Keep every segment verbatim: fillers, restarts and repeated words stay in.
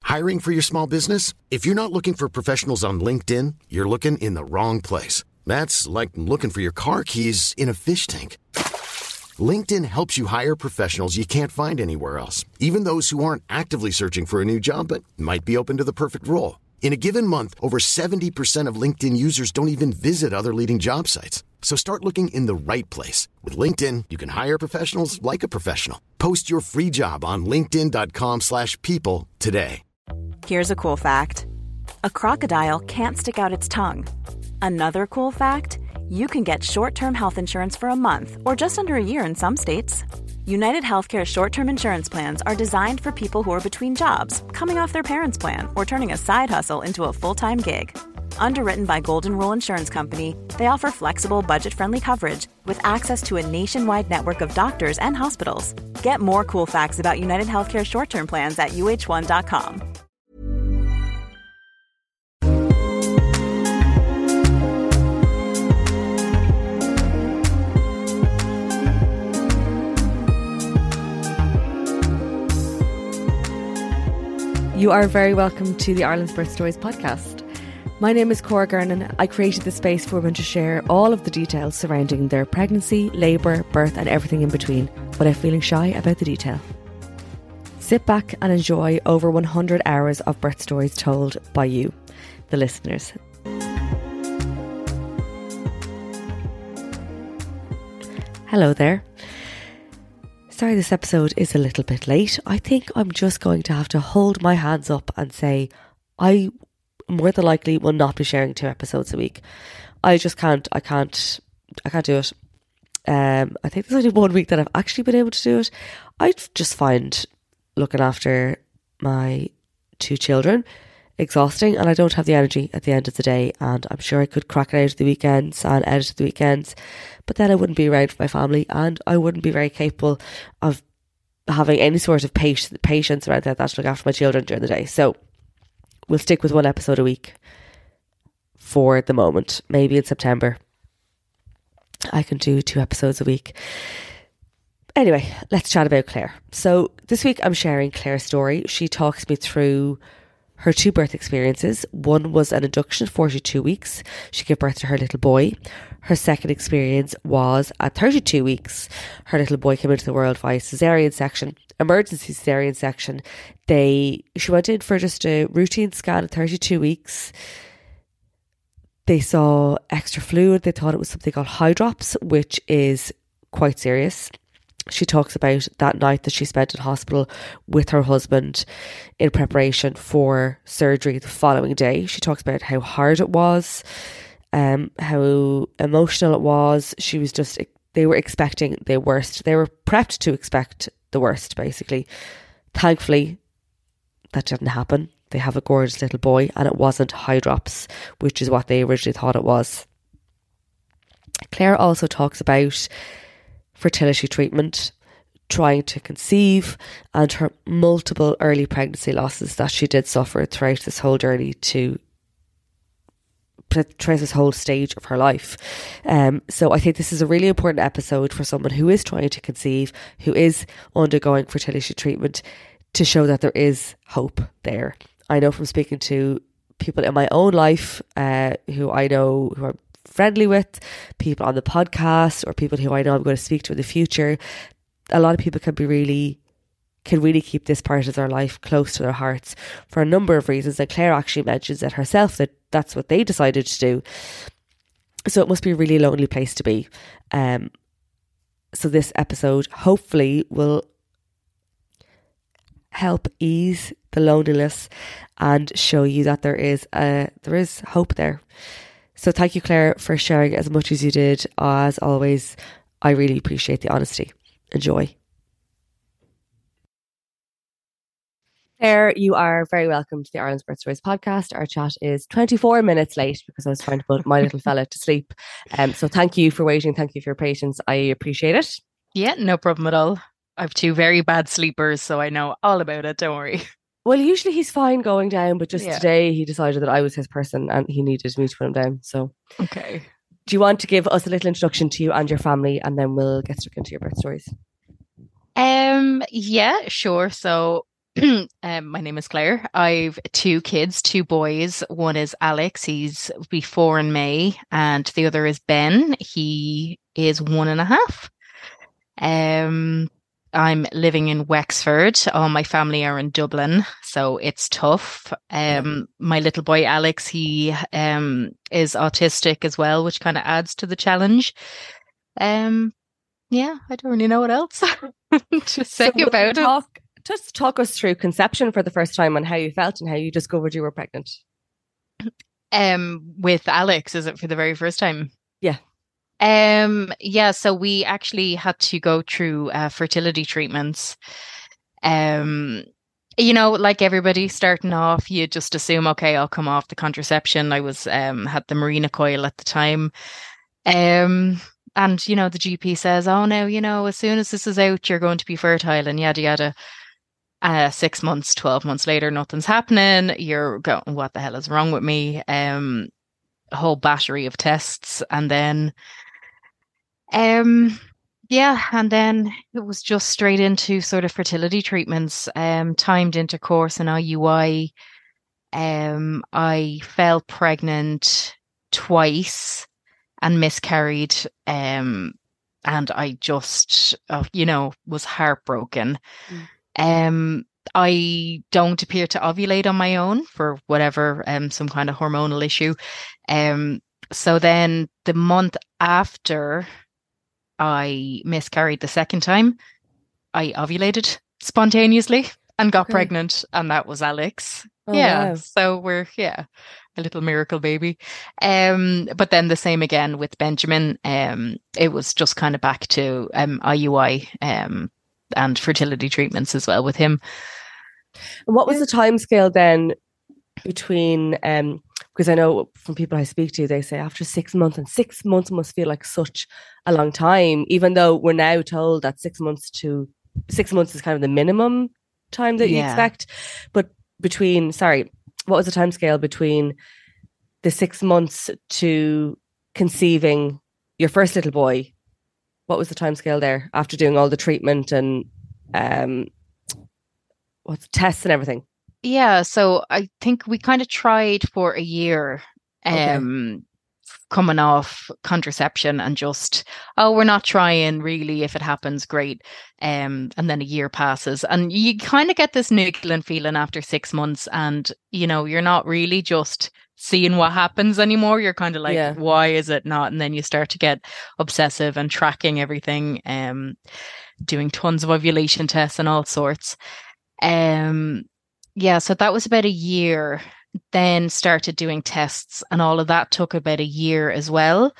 Hiring for your small business? If you're not looking for professionals on LinkedIn, you're looking in the wrong place. That's like looking for your car keys in a fish tank. LinkedIn helps you hire professionals you can't find anywhere else, even those who aren't actively searching for a new job but might be open to the perfect role. In a given month, over seventy percent of LinkedIn users don't even visit other leading job sites. So start looking in the right place. With LinkedIn, you can hire professionals like a professional. Post your free job on linkedin.com slash people today. Here's a cool fact. A crocodile can't stick out its tongue. Another cool fact, you can get short-term health insurance for a month or just under a year in some states. United Healthcare short-term insurance plans are designed for people who are between jobs, coming off their parents' plan, or turning a side hustle into a full-time gig. Underwritten by Golden Rule Insurance Company, they offer flexible, budget-friendly coverage with access to a nationwide network of doctors and hospitals. Get more cool facts about United Healthcare short-term plans at U H one dot com. You are very welcome to the Ireland's Birth Stories podcast. My name is Cora Gernan. I created this space for women to share all of the details surrounding their pregnancy, labour, birth and everything in between, without feeling shy about the detail. Sit back and enjoy over one hundred hours of birth stories told by you, the listeners. Hello there. Sorry this episode is a little bit late. I think I'm just going to have to hold my hands up and say I more than likely will not be sharing two episodes a week. I just can't, I can't, I can't do it. Um, I think there's only one week that I've actually been able to do it. I just find looking after my two children exhausting and I don't have the energy at the end of the day, and I'm sure I could crack it out at the weekends and edit at the weekends, but then I wouldn't be around for my family and I wouldn't be very capable of having any sort of patience around that to look after my children during the day. So we'll stick with one episode a week for the moment. Maybe in September I can do two episodes a week. Anyway, let's chat about Claire. So this week I'm sharing Claire's story. She talks me through her two birth experiences. One was an induction, forty-two weeks. She gave birth to her little boy. Her second experience was at thirty-two weeks. Her little boy came into the world via caesarean section, emergency caesarean section. They, she went in for just a routine scan at thirty-two weeks. They saw extra fluid. They thought it was something called hydrops, which is quite serious. She talks about that night that she spent in hospital with her husband in preparation for surgery the following day. She talks about how hard it was, um, how emotional it was. She was just, they were expecting the worst. They were prepped to expect the worst, basically. Thankfully, that didn't happen. They have a gorgeous little boy and it wasn't hydrops, which is what they originally thought it was. Claire also talks about fertility treatment, trying to conceive, and her multiple early pregnancy losses that she did suffer throughout this whole journey to throughout this whole stage of her life. Um, so I think this is a really important episode for someone who is trying to conceive, who is undergoing fertility treatment, to show that there is hope there. I know from speaking to people in my own life uh, who I know who are friendly with, people on the podcast, or people who I know I'm going to speak to in the future, a lot of people can be really can really keep this part of their life close to their hearts for a number of reasons, and Claire actually mentions it herself that that's what they decided to do. So it must be a really lonely place to be. Um, so this episode hopefully will help ease the loneliness and show you that there is a, there is hope there. So thank you, Claire, for sharing as much as you did. As always, I really appreciate the honesty. Enjoy. Claire, you are very welcome to the Ireland's Birth Stories podcast. Our chat is twenty-four minutes late because I was trying to put my little fella to sleep. Um, so thank you for waiting. Thank you for your patience. I appreciate it. Yeah, no problem at all. I have two very bad sleepers, so I know all about it. Don't worry. Well, usually he's fine going down, but just Yeah. today he decided that I was his person and he needed me to put him down. So, okay. Do you want to give us a little introduction to you and your family, and then we'll get stuck into your birth stories? Um, yeah, sure. So um, my name is Claire. I've two kids, two boys. One is Alex. He's be four in May, and the other is Ben. He is one and a half. Um, I'm living in Wexford. All my family are in Dublin, so it's tough. Um, my little boy Alex, he um is autistic as well, which kind of adds to the challenge. Um, yeah, I don't really know what else to say So about it. talk, just talk us through conception for the first time and how you felt and how you discovered you were pregnant. Um, with Alex, is it for the very first time? Yeah. Um, yeah, so we actually had to go through uh, fertility treatments. Um, you know, like everybody starting off, you just assume, okay, I'll come off the contraception. I was um had the Mirena coil at the time. Um, and you know, the G P says, oh no, you know, as soon as this is out, you're going to be fertile and yada yada. Uh, six months, twelve months later, nothing's happening. You're going, what the hell is wrong with me? Um, a whole battery of tests, and then Um, yeah, and then it was just straight into sort of fertility treatments, um, timed intercourse and I U I. Um, I fell pregnant twice and miscarried. Um, and I just, uh, you know, was heartbroken. Mm. Um, I don't appear to ovulate on my own for whatever, um, some kind of hormonal issue. Um, so then the month after I miscarried the second time, I ovulated spontaneously and got Okay. pregnant, and that was Alex. Oh, Yeah, wow. so we're yeah, a little miracle baby. Um, but then the same again with Benjamin. Um, it was just kind of back to um I U I um and fertility treatments as well with him. And what was the time scale then between, um, because I know from people I speak to, they say after six months, and six months must feel like such a long time, even though we're now told that six months to six months is kind of the minimum time that you Yeah. expect. But between, sorry, what was the time scale between the six months to conceiving your first little boy? What was the time scale there after doing all the treatment and um, what's tests and everything? Yeah, so I think we kind of tried for a year, Okay. um, coming off contraception and just, oh, we're not trying really. If it happens, great. Um, and then a year passes, and you kind of get this niggling feeling after six months, and you know, you're not really just seeing what happens anymore. You're kind of like, Yeah. why is it not? And then you start to get obsessive and tracking everything, um, doing tons of ovulation tests and all sorts. Um, yeah, so that was about a year. Then started doing tests, and all of that took about a year as well.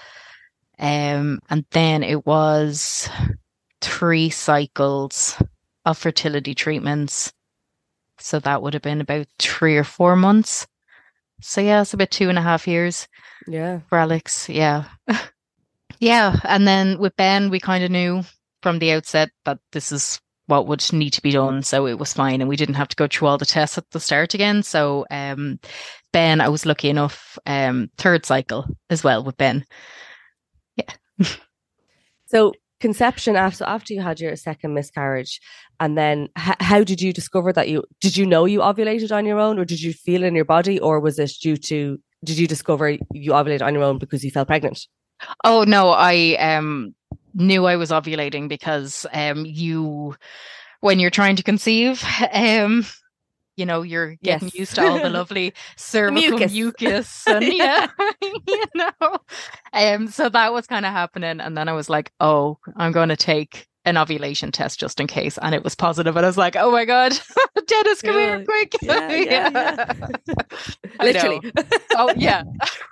Um, and then it was three cycles of fertility treatments. So that would have been about three or four months. So yeah, it's about two and a half years Yeah. for Alex. Yeah. Yeah. And then with Ben, we kind of knew from the outset that this is what would need to be done. So it was fine. And we didn't have to go through all the tests at the start again. So um, Ben, I was lucky enough, um, third cycle as well with Ben. Yeah. So conception after after you had your second miscarriage, and then h- how did you discover that you did you know you ovulated on your own, or did you feel it in your body, or was it due to did you discover you ovulated on your own because you fell pregnant? Oh no, I um knew I was ovulating because um you when you're trying to conceive, um you know, you're getting Yes. used to all the lovely cervical mucus. mucus, and yeah, you know. Um, so that was kind of happening, and then I was like, "Oh, I'm going to take an ovulation test just in case," and it was positive, and I was like, "Oh my god, Dennis, come here, Yeah. quick!" Yeah, yeah, yeah. I know. Literally. Oh yeah.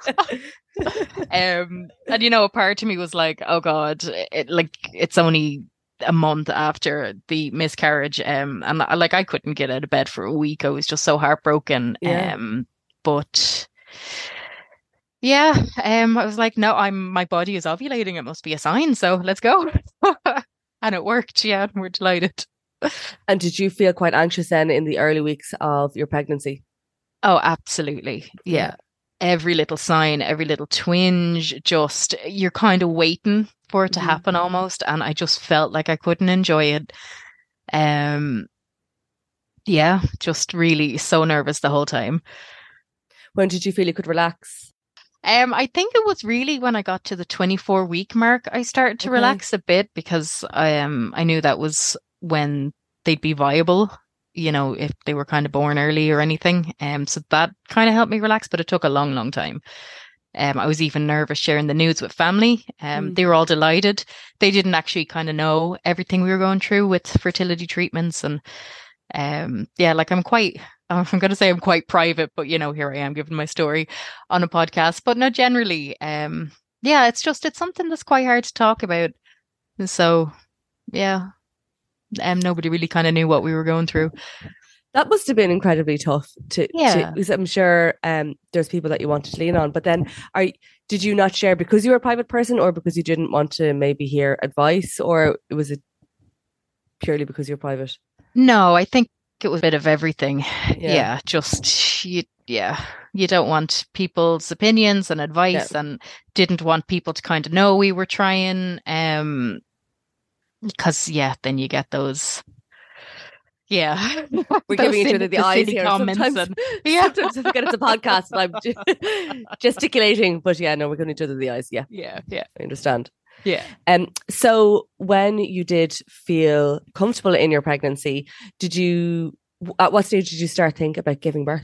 Um, and you know, a part of me was like, "Oh god, it, like it's only a month after the miscarriage, um, and I, like I couldn't get out of bed for a week. I was just so heartbroken. Yeah. Um, but yeah, um, I was like, no, I'm my body is ovulating. It must be a sign. So let's go. And it worked. Yeah, and we're delighted. And did you feel quite anxious then in the early weeks of your pregnancy? Oh, absolutely. Yeah. Yeah. Every little sign, every little twinge, just you're kind of waiting for it to Mhm. happen almost. And I just felt like I couldn't enjoy it. Um, Yeah, just really so nervous the whole time. When did you feel you could relax? Um, I think it was really when I got to the twenty-four week mark, I started to Okay. relax a bit because I um I knew that was when they'd be viable, you know, if they were kind of born early or anything. Um, so that kind of helped me relax, but it took a long, long time. Um, I was even nervous sharing the news with family. Um, Mm. they were all delighted. They didn't actually kind of know everything we were going through with fertility treatments and um, yeah, like I'm quite, I'm going to say I'm quite private, but you know, here I am giving my story on a podcast. But no, generally, um, yeah, it's just, it's something that's quite hard to talk about. And so, yeah, um, nobody really kind of knew what we were going through. That must have been incredibly tough to, Yeah. to I'm sure um, there's people that you wanted to lean on, but then are did you not share because you were a private person or because you didn't want to maybe hear advice, or was it purely because you're private? No, I think it was a bit of everything. Yeah, Yeah, just you, yeah, you don't want people's opinions and advice, Yeah. and didn't want people to kind of know we were trying. Um, because yeah, then you get those. Yeah, We're those giving each silly- other the the eyes silly here. comments Sometimes, and- yeah, sometimes I forget it's a podcast and I'm ge- gesticulating, but yeah, no, we're giving each other the eyes. Yeah, yeah, yeah, I understand. yeah. Um, so when you did feel comfortable in your pregnancy, did you, at what stage did you start thinking about giving birth?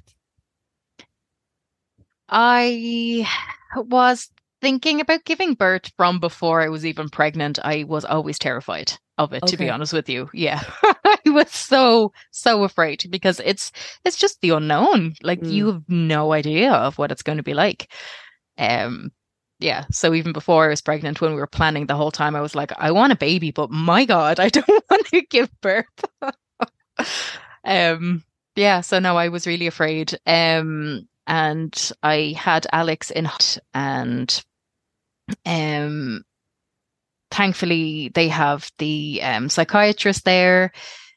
I was thinking about giving birth from before I was even pregnant. I was always terrified of it, to be Okay. honest with you. Yeah. I was so, so afraid because it's it's just the unknown. Like Mm. you have no idea of what it's going to be like. Um yeah. So even before I was pregnant, when we were planning the whole time, I was like, I want a baby, but my God, I don't want to give birth. um yeah, so no, I was really afraid. Um and I had Alex in hot and um thankfully they have the um psychiatrist there,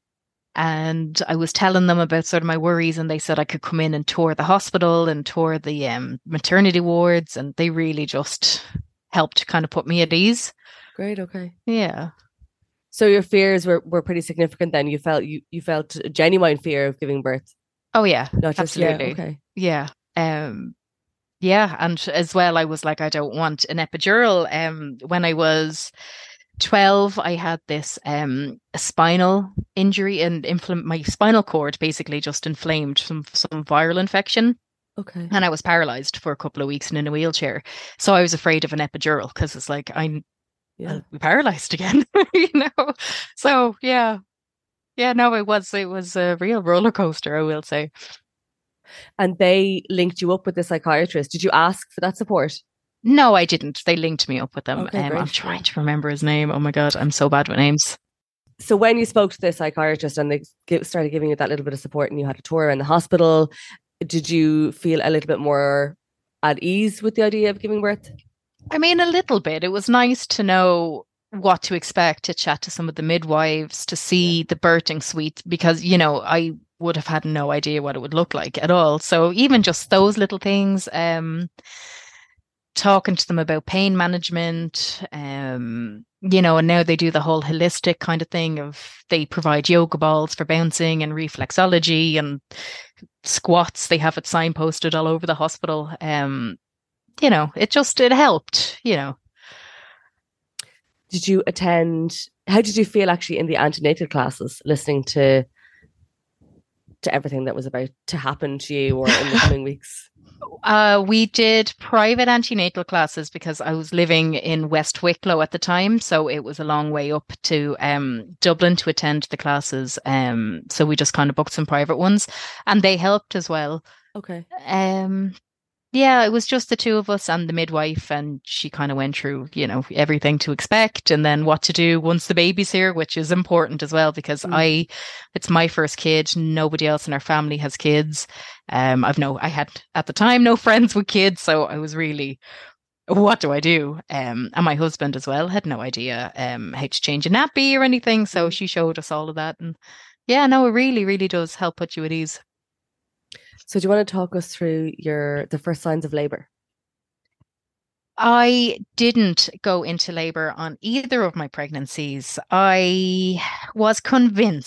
and I was telling them about sort of my worries, and they said I could come in and tour the hospital and tour the um maternity wards, and they really just helped kind of put me at ease. Great, okay. Yeah. So your fears were, were pretty significant then. You felt you, you felt a genuine fear of giving birth. Oh yeah, Not just absolutely. Yeah, okay. Yeah. Um yeah, and as well I was like, I don't want an epidural. Um when I was twelve, I had this um a spinal injury and infl- my spinal cord basically just inflamed from some viral infection, Okay. and I was paralyzed for a couple of weeks and in a wheelchair. So I was afraid of an epidural because it's like I'm Yeah. I'll be paralyzed again, you know. So yeah, yeah. No, it was it was a real roller coaster, I will say. And they linked you up with the psychiatrist. Did you ask for that support? No, I didn't. They linked me up with them. Okay, um, great. I'm trying to remember his name. Oh my God, I'm so bad with names. So when you spoke to the psychiatrist and they give, started giving you that little bit of support and you had a tour around the hospital, did you feel a little bit more at ease with the idea of giving birth? I mean, a little bit. It was nice to know what to expect, to chat to some of the midwives, to see the birthing suite, because, you know, I would have had no idea what it would look like at all. So even just those little things, um, talking to them about pain management, um, you know, and now they do the whole holistic kind of thing of they provide yoga balls for bouncing and reflexology and squats. They have it signposted all over the hospital. Um, you know, it just, it helped, you know. Did you attend, how did you feel actually in the antenatal classes, listening to to everything that was about to happen to you or in the coming weeks? Uh, we did private antenatal classes because I was living in West Wicklow at the time, so it was a long way up to um, Dublin to attend the classes. Um, so we just kind of booked some private ones, and they helped as well. Okay. Um, yeah, it was just the two of us and the midwife, and she kind of went through, you know, everything to expect and then what to do once the baby's here, which is important as well because Mm. I, it's my first kid. Nobody else in our family has kids. Um, I've no, I had at the time no friends with kids, so I was really, what do I do? Um, and my husband as well had no idea um how to change a nappy or anything, so she showed us all of that, and yeah, no, it really, really does help put you at ease. So do you want to talk us through your the first signs of labour? I didn't go into labour on either of my pregnancies. I was convinced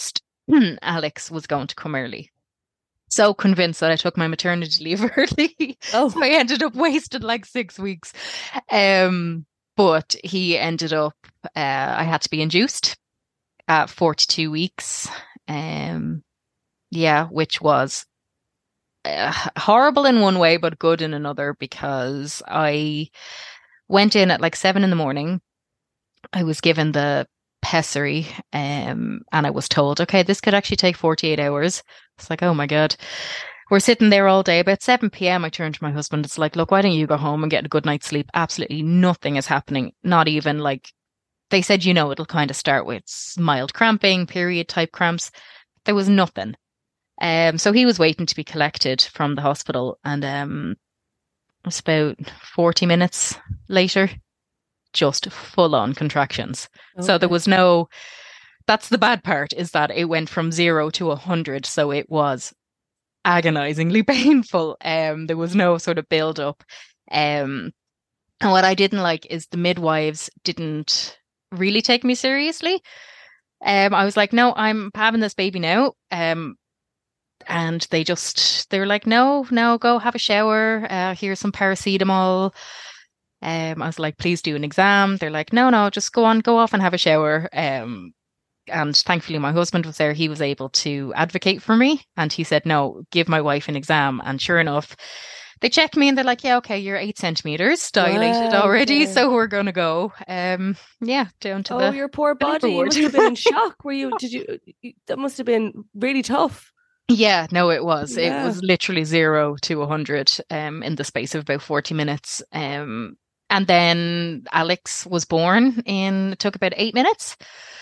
Alex was going to come early. So convinced that I took my maternity leave early. Oh. So I ended up wasting like six weeks. Um, but he ended up, uh, I had to be induced at forty-two weeks. Um, yeah, which was uh, horrible in one way, but good in another, because I went in at like seven in the morning. I was given the pessary, um, and I was told, okay, this could actually take forty-eight hours. It's like, oh my God. We're sitting there all day. About seven p.m. I turned to my husband. It's like, look, why don't you go home and get a good night's sleep? Absolutely nothing is happening. Not even like, they said, you know, it'll kind of start with mild cramping, period type cramps. There was nothing. Um, so he was waiting to be collected from the hospital, and um, it was about forty minutes later, just full on contractions. Okay. So there was no, that's the bad part, is that it went from zero to a hundred. So it was agonizingly painful. Um, there was no sort of build up. Um, and what I didn't like is the midwives didn't really take me seriously. Um, I was like, no, I'm having this baby now. Um, and they just, they were like, no, no, go have a shower. Uh, here's some paracetamol. Um, I was like, please do an exam. They're like, no, no, just go on, go off and have a shower. Um, and thankfully my husband was there. He was able to advocate for me, and he said, no, give my wife an exam. And sure enough, they checked me and they're like, yeah, okay, you're eight centimeters dilated wow, already. Okay. So we're going to go, um, yeah, down to oh, the. Oh, your poor body. You must have been in shock. Were you, did you, that must have been really tough. Yeah, no, it was. Yeah. It was literally zero to a hundred, um, in the space of about forty minutes. Um, and then Alex was born in, it took about eight minutes.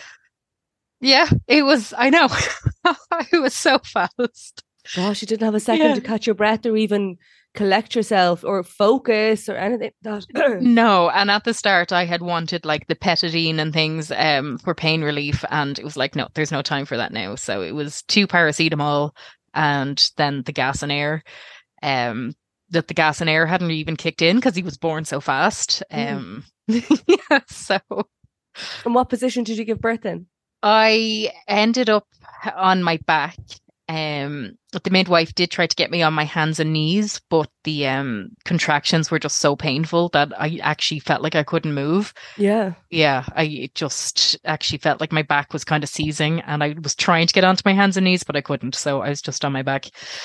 Yeah, it was, I know. It was so fast. Gosh, you didn't have a second yeah. to catch your breath or even collect yourself or focus or anything. No, and at the start I had wanted like the Petadine and things um for pain relief, and it was like, no, there's no time for that now. So it was two paracetamol and then the gas and air. Um, that the gas and air hadn't even kicked in because he was born so fast. Um, mm. yeah, so. And what position did you give birth in? I ended up on my back. Um, but the midwife did try to get me on my hands and knees, but the um contractions were just so painful that I actually felt like I couldn't move. Yeah. Yeah. I just actually felt like my back was kind of seizing, and I was trying to get onto my hands and knees, but I couldn't. So I was just on my back.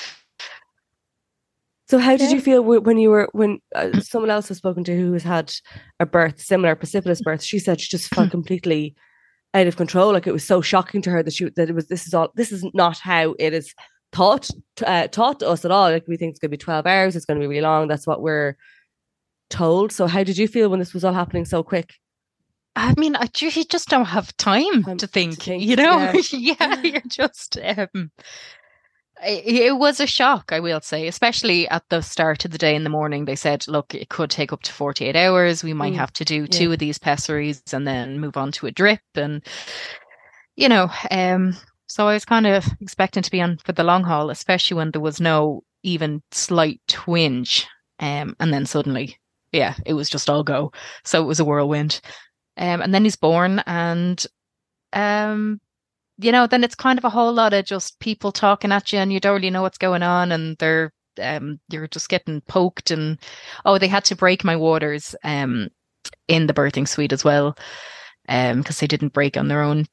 So how did yeah. you feel when you were, when uh, someone else I've spoken to who has had a birth, similar precipitous birth, she said she just felt completely out of control. Like it was so shocking to her that she, that it was, this is all, this is not how it is taught, uh, taught to us at all. Like we think it's going to be twelve hours. It's going to be really long. That's what we're told. So how did you feel when this was all happening so quick? I mean, I, you just don't have time um, to, think, to think, you know, yeah, yeah you're just, um, it, it was a shock, I will say, especially at the start of the day in the morning. They said, look, it could take up to forty-eight hours. We might mm, have to do yeah. two of these pessaries and then move on to a drip. And, you know, um, so I was kind of expecting to be on for the long haul, especially when there was no even slight twinge. Um, and then suddenly, yeah, it was just all go. So it was a whirlwind. Um, and then he's born, and, um, you know, then it's kind of a whole lot of just people talking at you, and you don't really know what's going on, and they're, um, you're just getting poked, and, oh, they had to break my waters, um, in the birthing suite as well, um, because they didn't break on their own,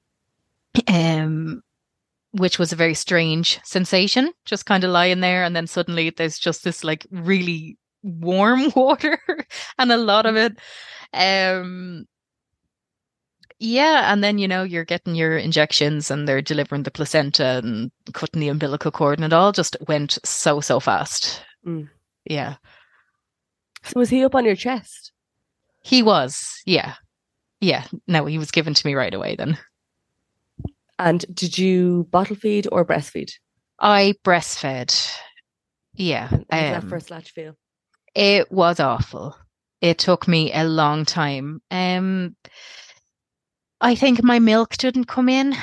um, which was a very strange sensation, just kind of lying there, and then suddenly there's just this like really warm water, and a lot of it, um. Yeah, and then, you know, you're getting your injections and they're delivering the placenta and cutting the umbilical cord, and it all just went so, so fast. Mm. Yeah. So was he up on your chest? He was, yeah. Yeah, no, he was given to me right away then. And did you bottle feed or breastfeed? I breastfed, yeah. And how did um, that first latch feel? It was awful. It took me a long time. Um. I think my milk didn't come in,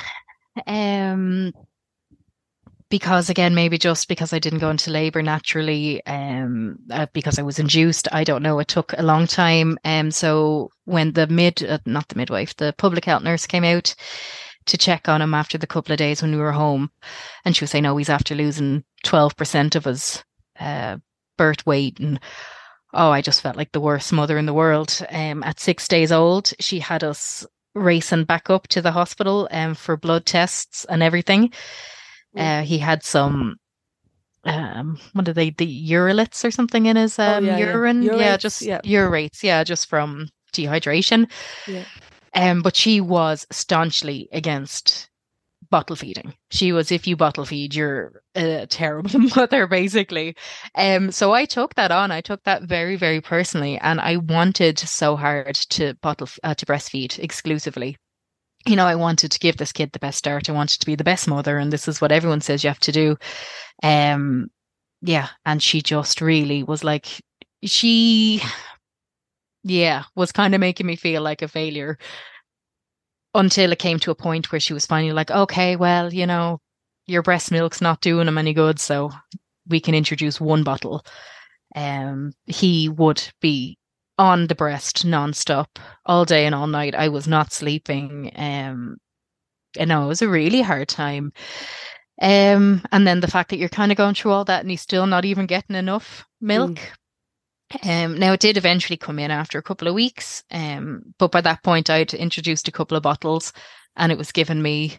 um, because again, maybe just because I didn't go into labour naturally, um, uh, because I was induced. I don't know. It took a long time. Um, so when the mid, uh, not the midwife, the public health nurse came out to check on him after the couple of days when we were home. And she was saying, no, he's after losing twelve percent of his uh, birth weight. And oh, I just felt like the worst mother in the world. Um, at six days old, she had us racing back up to the hospital um, for blood tests and everything. Uh, he had some, um, what are they, the uroliths or something in his um, oh, yeah, urine? Yeah, yeah urates, just yeah. urates, yeah, just from dehydration. Yeah. Um, but she was staunchly against bottle feeding. She was, if you bottle feed, you're a terrible mother, basically. Um, so I took that on. I took that very, very personally, and I wanted so hard to bottle uh, to breastfeed exclusively. You know, I wanted to give this kid the best start. I wanted to be the best mother, and this is what everyone says you have to do. Um, yeah, and she just really was like, she, yeah, was kind of making me feel like a failure. Until it came to a point where she was finally like, okay, well, you know, your breast milk's not doing him any good, so we can introduce one bottle. Um, he would be on the breast nonstop all day and all night. I was not sleeping. Um, and no, it was a really hard time. Um, and then the fact that you're kind of going through all that and he's still not even getting enough milk. Mm. Um, now it did eventually come in after a couple of weeks, um, but by that point I'd introduced a couple of bottles, and it was giving me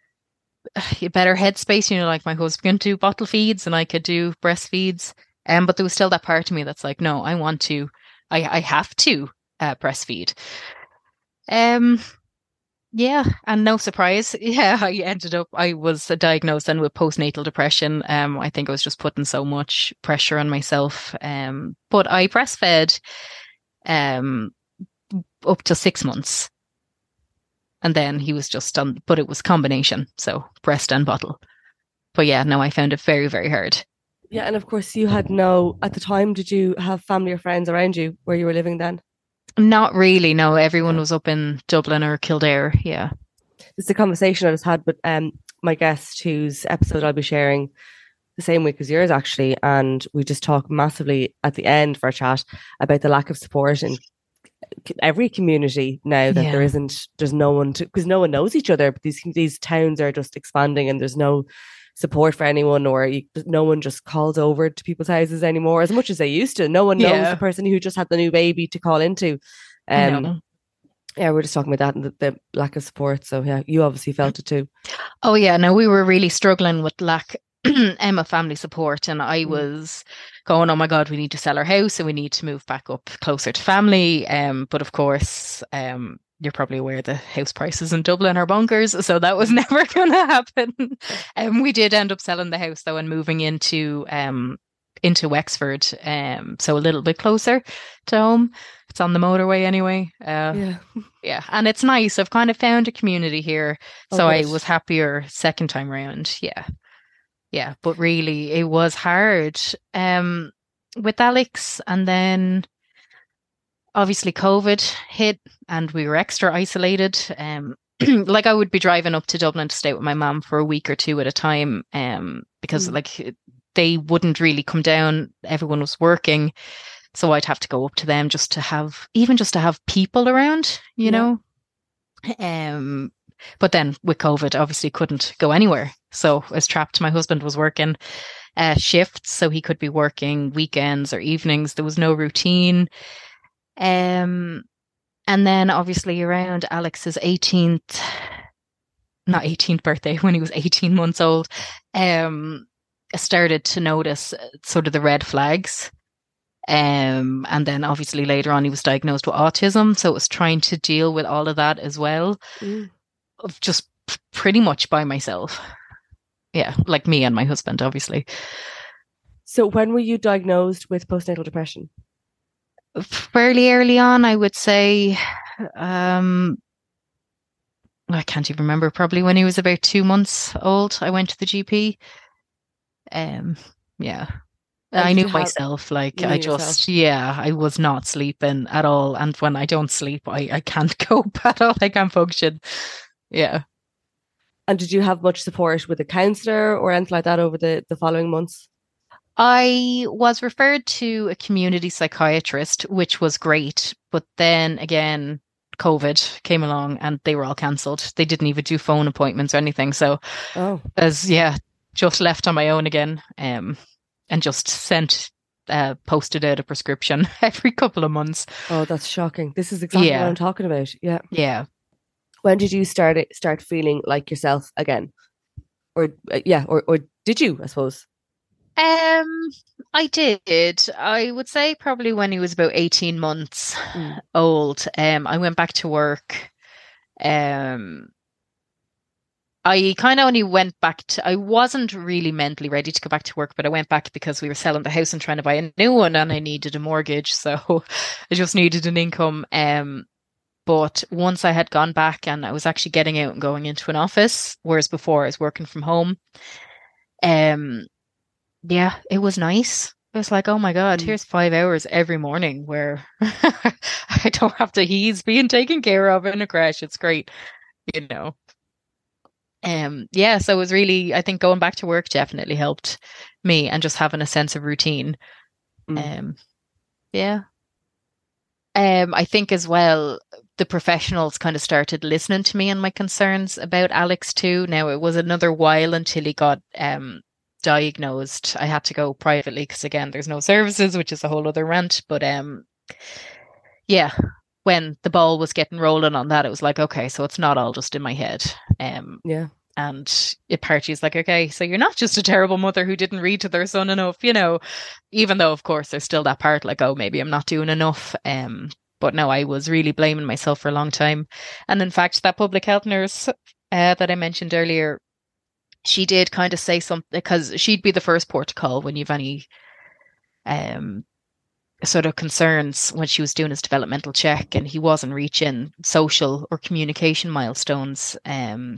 a better headspace. You know, like my husband could do bottle feeds and I could do breastfeeds, um, but there was still that part of me that's like, no, I want to, I, I have to uh, breastfeed. Um, yeah, and no surprise, yeah, I ended up, I was diagnosed then with postnatal depression. Um, I think I was just putting so much pressure on myself. Um, but I breastfed um up to six months, and then he was just done. But it was combination, so breast and bottle. But yeah, no, I found it very, very hard. Yeah, and of course you had no, at the time, did you have family or friends around you where you were living then? Not really, no. Everyone was up in Dublin or Kildare, yeah. It's a conversation I just had with um, my guest, whose episode I'll be sharing the same week as yours, actually. And we just talk massively at the end for a chat about the lack of support in every community now, that yeah. there isn't, there's no one to, because no one knows each other. But these, these towns are just expanding and there's no support for anyone, or you, no one just calls over to people's houses anymore as much as they used to. No one knows yeah. the person who just had the new baby to call into. Um, no. Yeah, we're just talking about that and the, the lack of support. So yeah, you obviously felt it too. Oh yeah, no, we were really struggling with lack Emma family support, and I mm. was going, oh my God, we need to sell our house and we need to move back up closer to family. Um, but of course, um, you're probably aware the house prices in Dublin are bonkers, so that was never going to happen. And um, we did end up selling the house though and moving into um into Wexford, um, so a little bit closer to home. It's on the motorway anyway. Uh, yeah, yeah, and it's nice. I've kind of found a community here, so I was happier second time round. Yeah, yeah, but really it was hard um with Alex, and then obviously COVID hit and we were extra isolated. Um, like I would be driving up to Dublin to stay with my mum for a week or two at a time, um, because mm. like they wouldn't really come down. Everyone was working. So I'd have to go up to them just to have, even just to have people around, you yeah. know. Um, but then with COVID, obviously couldn't go anywhere. So I was trapped. My husband was working uh, shifts, so he could be working weekends or evenings. There was no routine. Um, and then obviously around Alex's eighteenth, not eighteenth birthday, when he was eighteen months old, um, I started to notice sort of the red flags. Um, and then obviously later on he was diagnosed with autism. So it was trying to deal with all of that as well, mm. of just pretty much by myself. Yeah, like me and my husband, obviously. So when were you diagnosed with postnatal depression? Fairly early on, I would say. Um, I can't even remember. Probably when he was about two months old, I went to the G P. Um, yeah. And I knew have, myself, like I just, yourself. yeah, I was not sleeping at all. And when I don't sleep, I, I can't cope at all. I can't function. Yeah. And did you have much support with a counsellor or anything like that over the, the following months? I was referred to a community psychiatrist, which was great. But then again, COVID came along and they were all cancelled. They didn't even do phone appointments or anything. So Oh, as yeah, just left on my own again, um, and just sent uh posted out a prescription every couple of months. oh, that's shocking. This is exactly what Yeah. I'm talking about. Yeah. Yeah. When did you start it, start feeling like yourself again? Or uh, yeah, or or did you, I suppose? Um, I did. I would say probably when he was about eighteen months Mm. old. Um, I went back to work. Um, I kind of only went back to, I wasn't really mentally ready to go back to work, but I went back because we were selling the house and trying to buy a new one and I needed a mortgage. So I just needed an income. Um, but once I had gone back and I was actually getting out and going into an office, whereas before I was working from home. Um, yeah, it was nice. It was like, oh my God, Mm. here's five hours every morning where I don't have to, he's being taken care of in a crash. It's great, you know. Um, yeah, so it was really, I think going back to work definitely helped me and just having a sense of routine. Mm. Um, yeah. Um, I think as well, the professionals kind of started listening to me and my concerns about Alex too. Now it was another while until he got um diagnosed. I had to go privately because again, there's no services, which is a whole other rant. But um, yeah, when the ball was getting rolling on that, it was like, okay, so it's not all just in my head. Um, Yeah. and it Archie's like, okay, so you're not just a terrible mother who didn't read to their son enough, you know, even though, of course, there's still that part like, oh, maybe I'm not doing enough. Um, but no, I was really blaming myself for a long time. And in fact, that public health nurse uh, that I mentioned earlier, she did kind of say something because she'd be the first port to call when you've any um, sort of concerns when she was doing his developmental check and he wasn't reaching social or communication milestones. Um,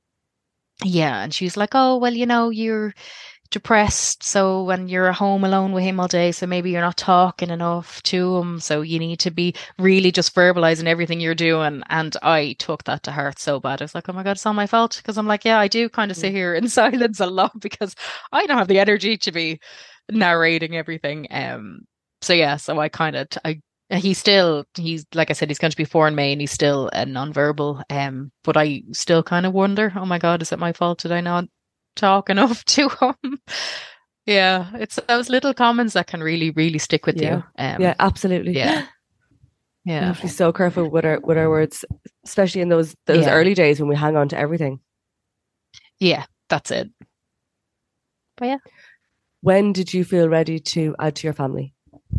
Yeah, and she was like, "Oh, well, you know, you're depressed, so when you're at home alone with him all day, so maybe you're not talking enough to him, so you need to be really just verbalizing everything you're doing." And I took that to heart so bad. I was like, "Oh my God, it's all my fault." Because I'm like, yeah, I do kind of sit here in silence a lot because I don't have the energy to be narrating everything. Um, so yeah, so I kind of I he's still he's like I said, he's going to be four in May and he's still a nonverbal. Um, but I still kind of wonder, oh my God, is it my fault? Did I not talk enough to him? Yeah, it's those little comments that can really, really stick with Yeah. you. Um, Yeah, absolutely. yeah, We yeah, have to be so careful with our with our words, especially in those those Yeah. early days when we hang on to everything. yeah. That's it. But yeah. When did you feel ready to add to your family?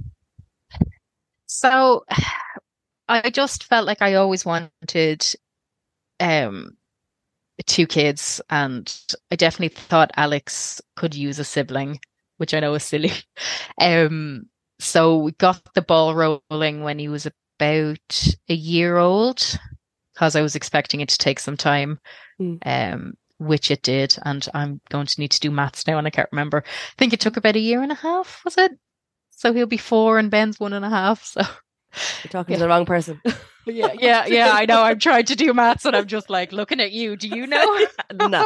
So I just felt like I always wanted um two kids, and I definitely thought Alex could use a sibling, which I know is silly. Um, so we got the ball rolling when he was about a year old, because I was expecting it to take some time, Mm. um, which it did. And I'm going to need to do maths now, and I can't remember. I think it took about a year and a half, was it? So he'll be four, and Ben's one and a half. So You're talking Yeah. to the wrong person. yeah, yeah, yeah. I know. I'm trying to do maths, and I'm just like looking at you. Do you know? No.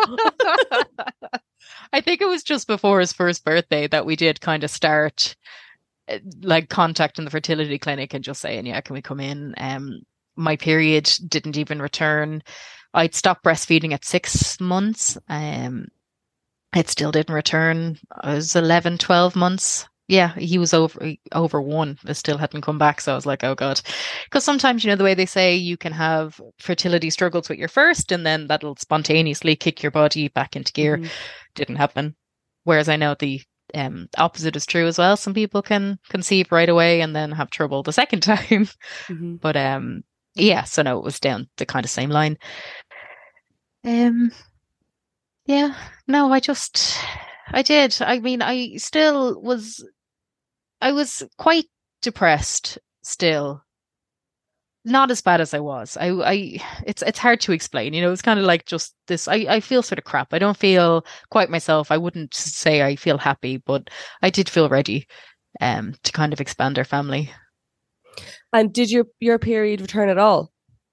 I think it was just before his first birthday that we did kind of start uh, like contacting the fertility clinic and just saying, yeah, can we come in? Um, my period didn't even return. I'd stopped breastfeeding at six months. Um, it still didn't return. I was eleven, twelve months. Yeah, he was over over one. It still hadn't come back. So I was like, oh God. Because sometimes, you know, the way they say you can have fertility struggles with your first and then that'll spontaneously kick your body back into gear. Mhm. Didn't happen. Whereas I know the um, opposite is true as well. Some people can conceive right away and then have trouble the second time. Mhm. But um, yeah, so no, it was down the kind of same line. Um, yeah, no, I just, I did. I mean, I still was, I was quite depressed still. Not as bad as I was. I, I, it's, it's hard to explain. You know, it's kind of like just this. I, I feel sort of crap. I don't feel quite myself. I wouldn't say I feel happy, but I did feel ready, um, to kind of expand our family. And did your your period return at all?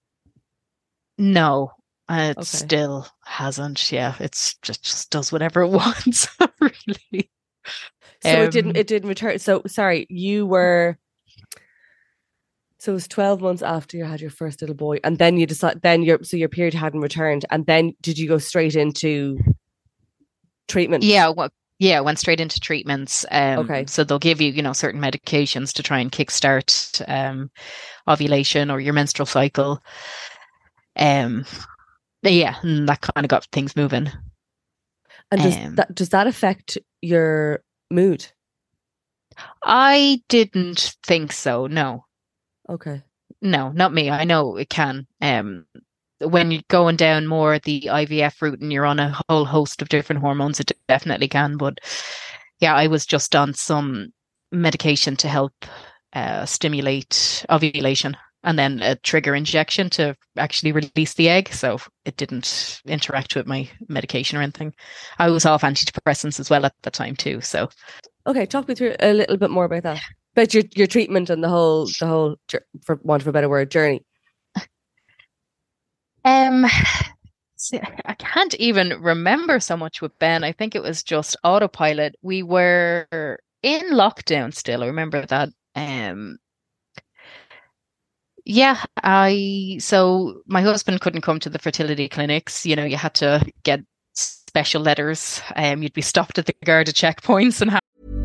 No, uh, it Okay. still hasn't. Yeah, it's just just does whatever it wants. Really. So it Um, didn't it didn't return. So sorry, you were So it was twelve months after you had your first little boy, and then you decide, then your so your period hadn't returned, and then did you go straight into treatment? Yeah, well, yeah, went straight into treatments. Um, Okay. So they'll give you, you know, certain medications to try and kickstart um, ovulation or your menstrual cycle. Um, yeah, and that kind of got things moving. And does Um, that does that affect your mood? I didn't think so. No, Okay. no, not me. I know it can. Um, when you're going down more the I V F route and you're on a whole host of different hormones, it definitely can. But yeah, I was just on some medication to help uh, stimulate ovulation, and then a trigger injection to actually release the egg. So it didn't interact with my medication or anything. I was off antidepressants as well at the time too. So Okay, talk me through a little bit more about that. About your, your treatment and the whole the whole jour- for want of a better word, journey. um see, I can't even remember so much with Ben. I think it was just autopilot. We were in lockdown still. I remember that. Um Yeah, I so my husband couldn't come to the fertility clinics. You know, you had to get special letters. Um, you'd be stopped at the Garda checkpoints and have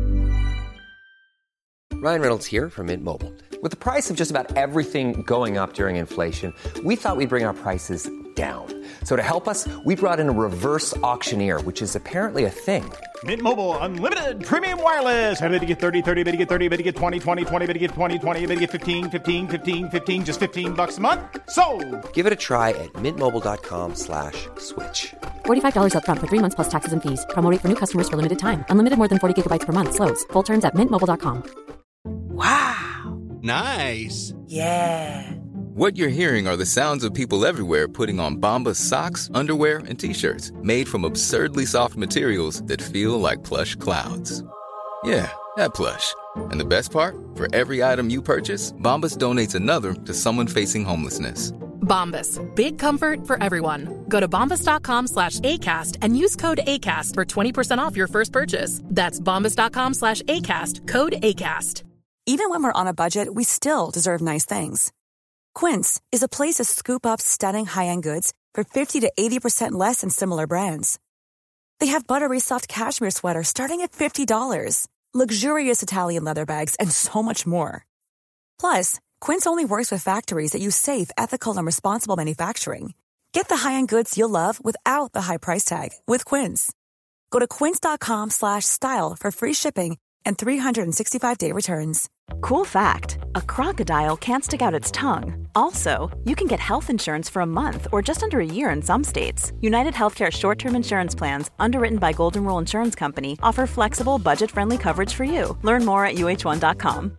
Ryan Reynolds here from Mint Mobile. With the price of just about everything going up during inflation, we thought we'd bring our prices down. So to help us, we brought in a reverse auctioneer, which is apparently a thing. Mint Mobile Unlimited Premium Wireless. How to get thirty, thirty, how to get thirty, how to get twenty, twenty, twenty, how to get twenty, twenty, how to get fifteen, fifteen, fifteen, fifteen, just fifteen bucks a month? Sold! Give it a try at mintmobile.com slash switch. forty-five dollars up front for three months plus taxes and fees. Promo rate for new customers for limited time. Unlimited more than forty gigabytes per month. Slows full terms at mint mobile dot com. Wow. Nice. Yeah. What you're hearing are the sounds of people everywhere putting on Bombas socks, underwear, and T-shirts made from absurdly soft materials that feel like plush clouds. Yeah, that plush. And the best part? For every item you purchase, Bombas donates another to someone facing homelessness. Bombas. Big comfort for everyone. Go to bombas.com slash ACAST and use code ACAST for twenty percent off your first purchase. That's bombas.com slash ACAST. Code ACAST. Even when we're on a budget, we still deserve nice things. Quince is a place to scoop up stunning high-end goods for fifty to eighty percent less than similar brands. They have buttery soft cashmere sweaters starting at fifty dollars, luxurious Italian leather bags, and so much more. Plus, Quince only works with factories that use safe, ethical, and responsible manufacturing. Get the high-end goods you'll love without the high price tag with Quince. Go to quince.com slash style for free shipping and three sixty-five day returns. Cool fact, a crocodile can't stick out its tongue. Also, you can get health insurance for a month or just under a year in some states. United Healthcare short-term insurance plans, underwritten by Golden Rule Insurance Company, offer flexible, budget-friendly coverage for you. Learn more at U H one dot com.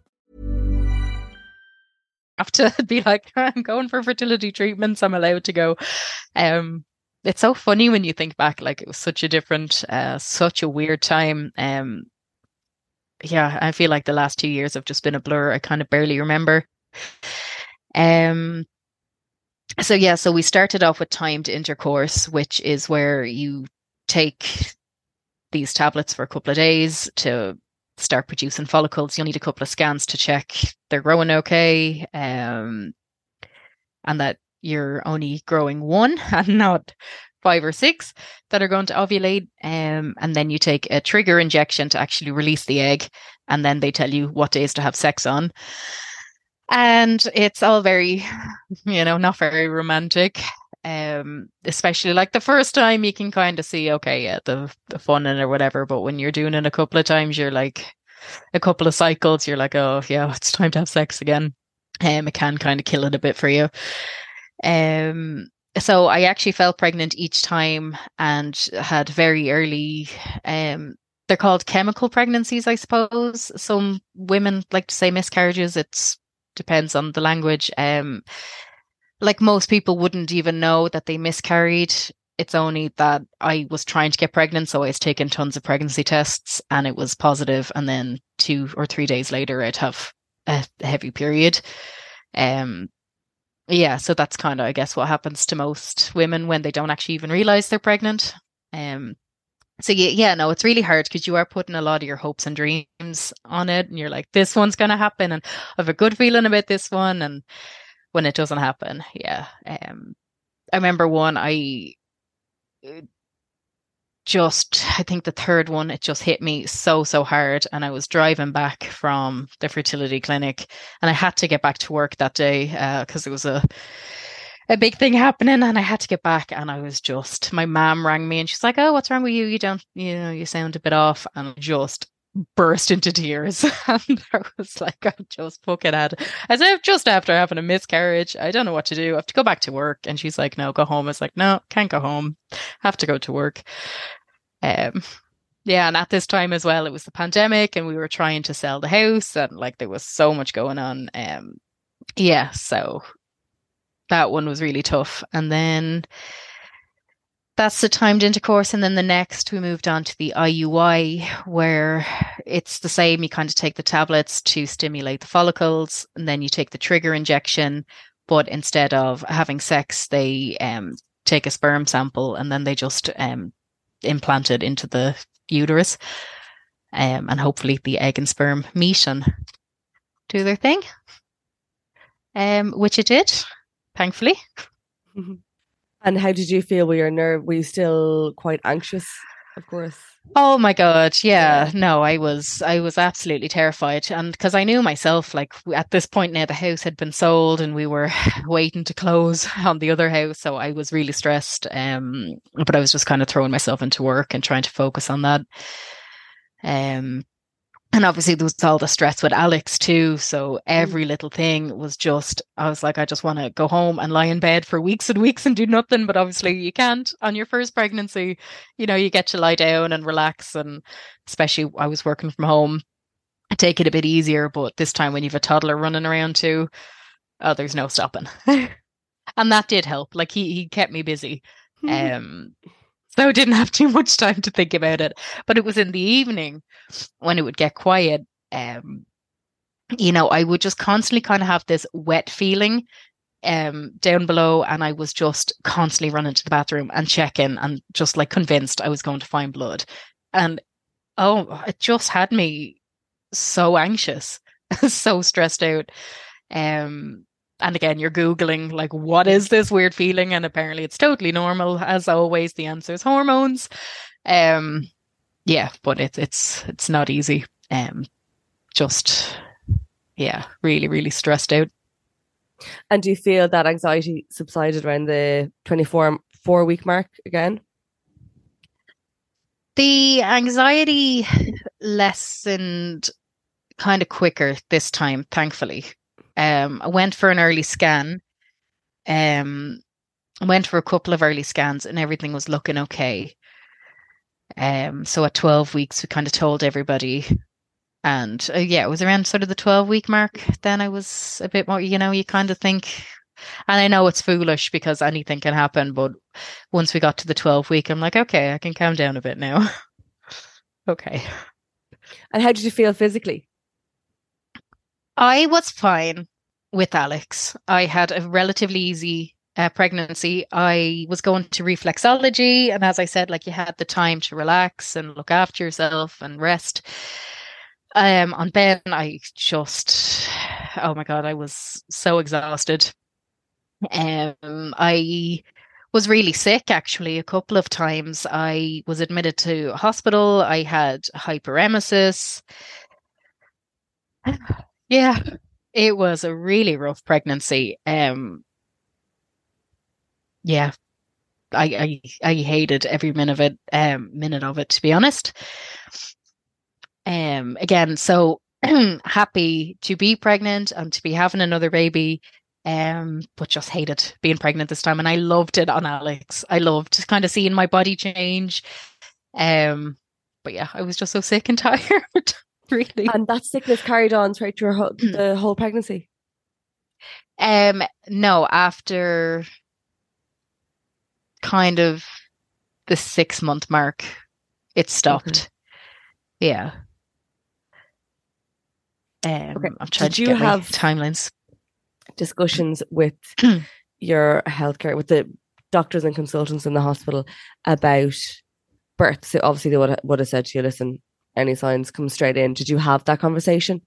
have to be like, I'm going for fertility treatments. I'm allowed to go. Um, it's so funny when you think back, like it was such a different, uh, such a weird time. Um, yeah, I feel like the last two years have just been a blur. I kind of barely remember. Um, so yeah, so we started off with timed intercourse, which is where you take these tablets for a couple of days to start producing follicles. You'll need a couple of scans to check they're growing okay, um, and that you're only growing one and not five or six that are going to ovulate. Um, and then you take a trigger injection to actually release the egg, and then they tell you what days to have sex on. And it's all very, you know, not very romantic. Um, especially like the first time you can kind of see, okay, yeah, the, the fun in it or whatever. But when you're doing it a couple of times, you're like, a couple of cycles, you're like, oh yeah, it's time to have sex again. Um, it can kind of kill it a bit for you. Um, so I actually fell pregnant each time and had very early, um, they're called chemical pregnancies, I suppose. Some women like to say miscarriages. It's depends on the language. Um, like most people wouldn't even know that they miscarried. It's only that I was trying to get pregnant, so I was taking tons of pregnancy tests and it was positive, and then two or three days later I'd have a heavy period. Um, yeah, so that's kind of, I guess, what happens to most women when they don't actually even realize they're pregnant. Um, So yeah, yeah, no, it's really hard because you are putting a lot of your hopes and dreams on it, and you're like, this one's going to happen, and I have a good feeling about this one, and when it doesn't happen, yeah. Um, I remember one, I just, I think the third one, it just hit me so, so hard, and I was driving back from the fertility clinic, and I had to get back to work that day because uh, it was a a big thing happening, and I had to get back, and I was just, my mom rang me and she's like, oh, what's wrong with you? You don't, you know, you sound a bit off. And I just burst into tears. And I was like, I just fucking had, as if just after having a miscarriage, I don't know what to do. I have to go back to work. And she's like, no, go home. I was like, no, can't go home. Have to go to work. Um, yeah. And at this time as well, it was the pandemic and we were trying to sell the house and like there was so much going on. Um, yeah. So that one was really tough. And then that's the timed intercourse. And then the next, we moved on to the I U I, where it's the same. You kind of take the tablets to stimulate the follicles, and then you take the trigger injection. But instead of having sex, they um, take a sperm sample and then they just um, implant it into the uterus. Um, and hopefully the egg and sperm meet and do their thing, um, which it did. Thankfully. And how did you feel? Were your nerve? Were you still quite anxious? Of course. Oh my God, yeah. yeah. No, I was. I was absolutely terrified, and because I knew myself, like at this point now, the house had been sold, and we were waiting to close on the other house. So I was really stressed. Um, but I was just kind of throwing myself into work and trying to focus on that. Um. And obviously there was all the stress with Alex too. So every little thing was just, I was like, I just want to go home and lie in bed for weeks and weeks and do nothing. But obviously you can't on your first pregnancy. You know, you get to lie down and relax. And especially I was working from home, I take it a bit easier. But this time when you have a toddler running around too, oh, there's no stopping. And that did help. Like he, he kept me busy. Um. So I didn't have too much time to think about it. But it was in the evening when it would get quiet. Um, you know, I would just constantly kind of have this wet feeling um, down below. And I was just constantly running to the bathroom and checking and just like convinced I was going to find blood. And oh, it just had me so anxious, so stressed out. Um, And again, you're Googling, like, what is this weird feeling? And apparently it's totally normal. As always, the answer is hormones. Um, yeah, but it's it's it's not easy. Um, just, yeah, really, really stressed out. And do you feel that anxiety subsided around the twenty-four four week mark again? The anxiety lessened kind of quicker this time, thankfully. Um, I went for an early scan. Um, I went for a couple of early scans and everything was looking okay. Um, so at twelve weeks, we kind of told everybody. And uh, yeah, it was around sort of the twelve week mark. Then I was a bit more, you know, you kind of think, and I know it's foolish because anything can happen. But once we got to the twelve week, I'm like, okay, I can calm down a bit now. Okay. And how did you feel physically? I was fine with Alex. I had a relatively easy uh, pregnancy. I was going to reflexology. And as I said, like you had the time to relax and look after yourself and rest. Um, on Ben, I just, oh my God, I was so exhausted. Um, I was really sick, actually, a couple of times. I was admitted to hospital. I had hyperemesis. Yeah, it was a really rough pregnancy. Um, yeah, I, I I hated every minute of it. Um, minute of it, to be honest. Um, again, so happy to be pregnant and to be having another baby. Um, but just hated being pregnant this time, and I loved it on Alex. I loved kind of seeing my body change. Um, but yeah, I was just so sick and tired. Really. And that sickness carried on throughout your whole, the whole pregnancy? Um, no, after kind of the six month mark, it stopped. Okay. Yeah. Um, okay. I'm trying Did to you get have my timelines. Discussions with your healthcare, with the doctors and consultants in the hospital about birth, so obviously they would, would have said to you, listen, any signs, come straight in. Did you have that conversation?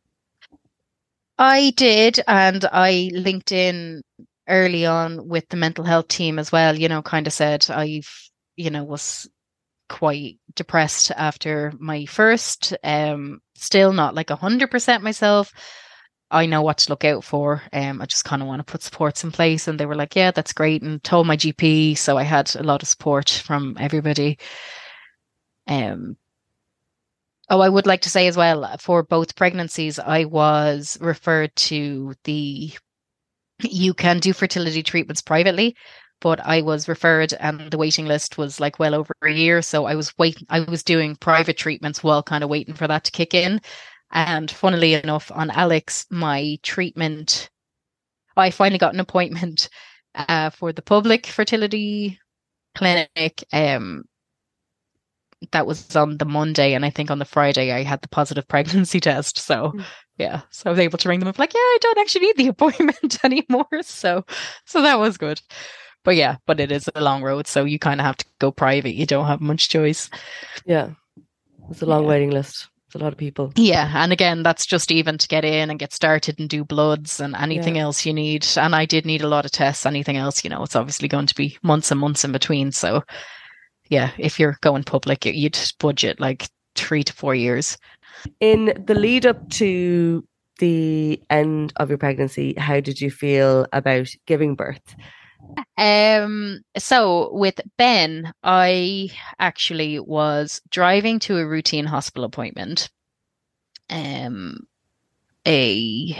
I did, and I linked in early on with the mental health team as well, you know, kind of said I've, you know, was quite depressed after my first, um, still not like one hundred percent myself. I know what to look out for. Um, I just kind of want to put supports in place. And they were like, yeah, that's great. And told my G P. So I had a lot of support from everybody. Um, oh, I would like to say as well, for both pregnancies, I was referred to the, you can do fertility treatments privately, but I was referred and the waiting list was like well over a year. So I was waiting, I was doing private treatments while kind of waiting for that to kick in. And funnily enough, on Alex, my treatment, I finally got an appointment uh, for the public fertility clinic. Um, that was on the Monday, and I think on the Friday I had the positive pregnancy test. So mm. yeah, so I was able to ring them up like, yeah, I don't actually need the appointment anymore. So, so that was good. But yeah, but it is a long road, so you kind of have to go private. You don't have much choice. Yeah, it's a long yeah. waiting list. A lot of people. Yeah, and again, that's just even to get in and get started and do bloods and anything yeah. else you need. And I did need a lot of tests. Anything else, you know, it's obviously going to be months and months in between. So yeah, if you're going public, you'd budget like three to four years. In the lead up to the end of your pregnancy, how did you feel about giving birth? Um, so with Ben, I actually was driving to a routine hospital appointment. Um, a,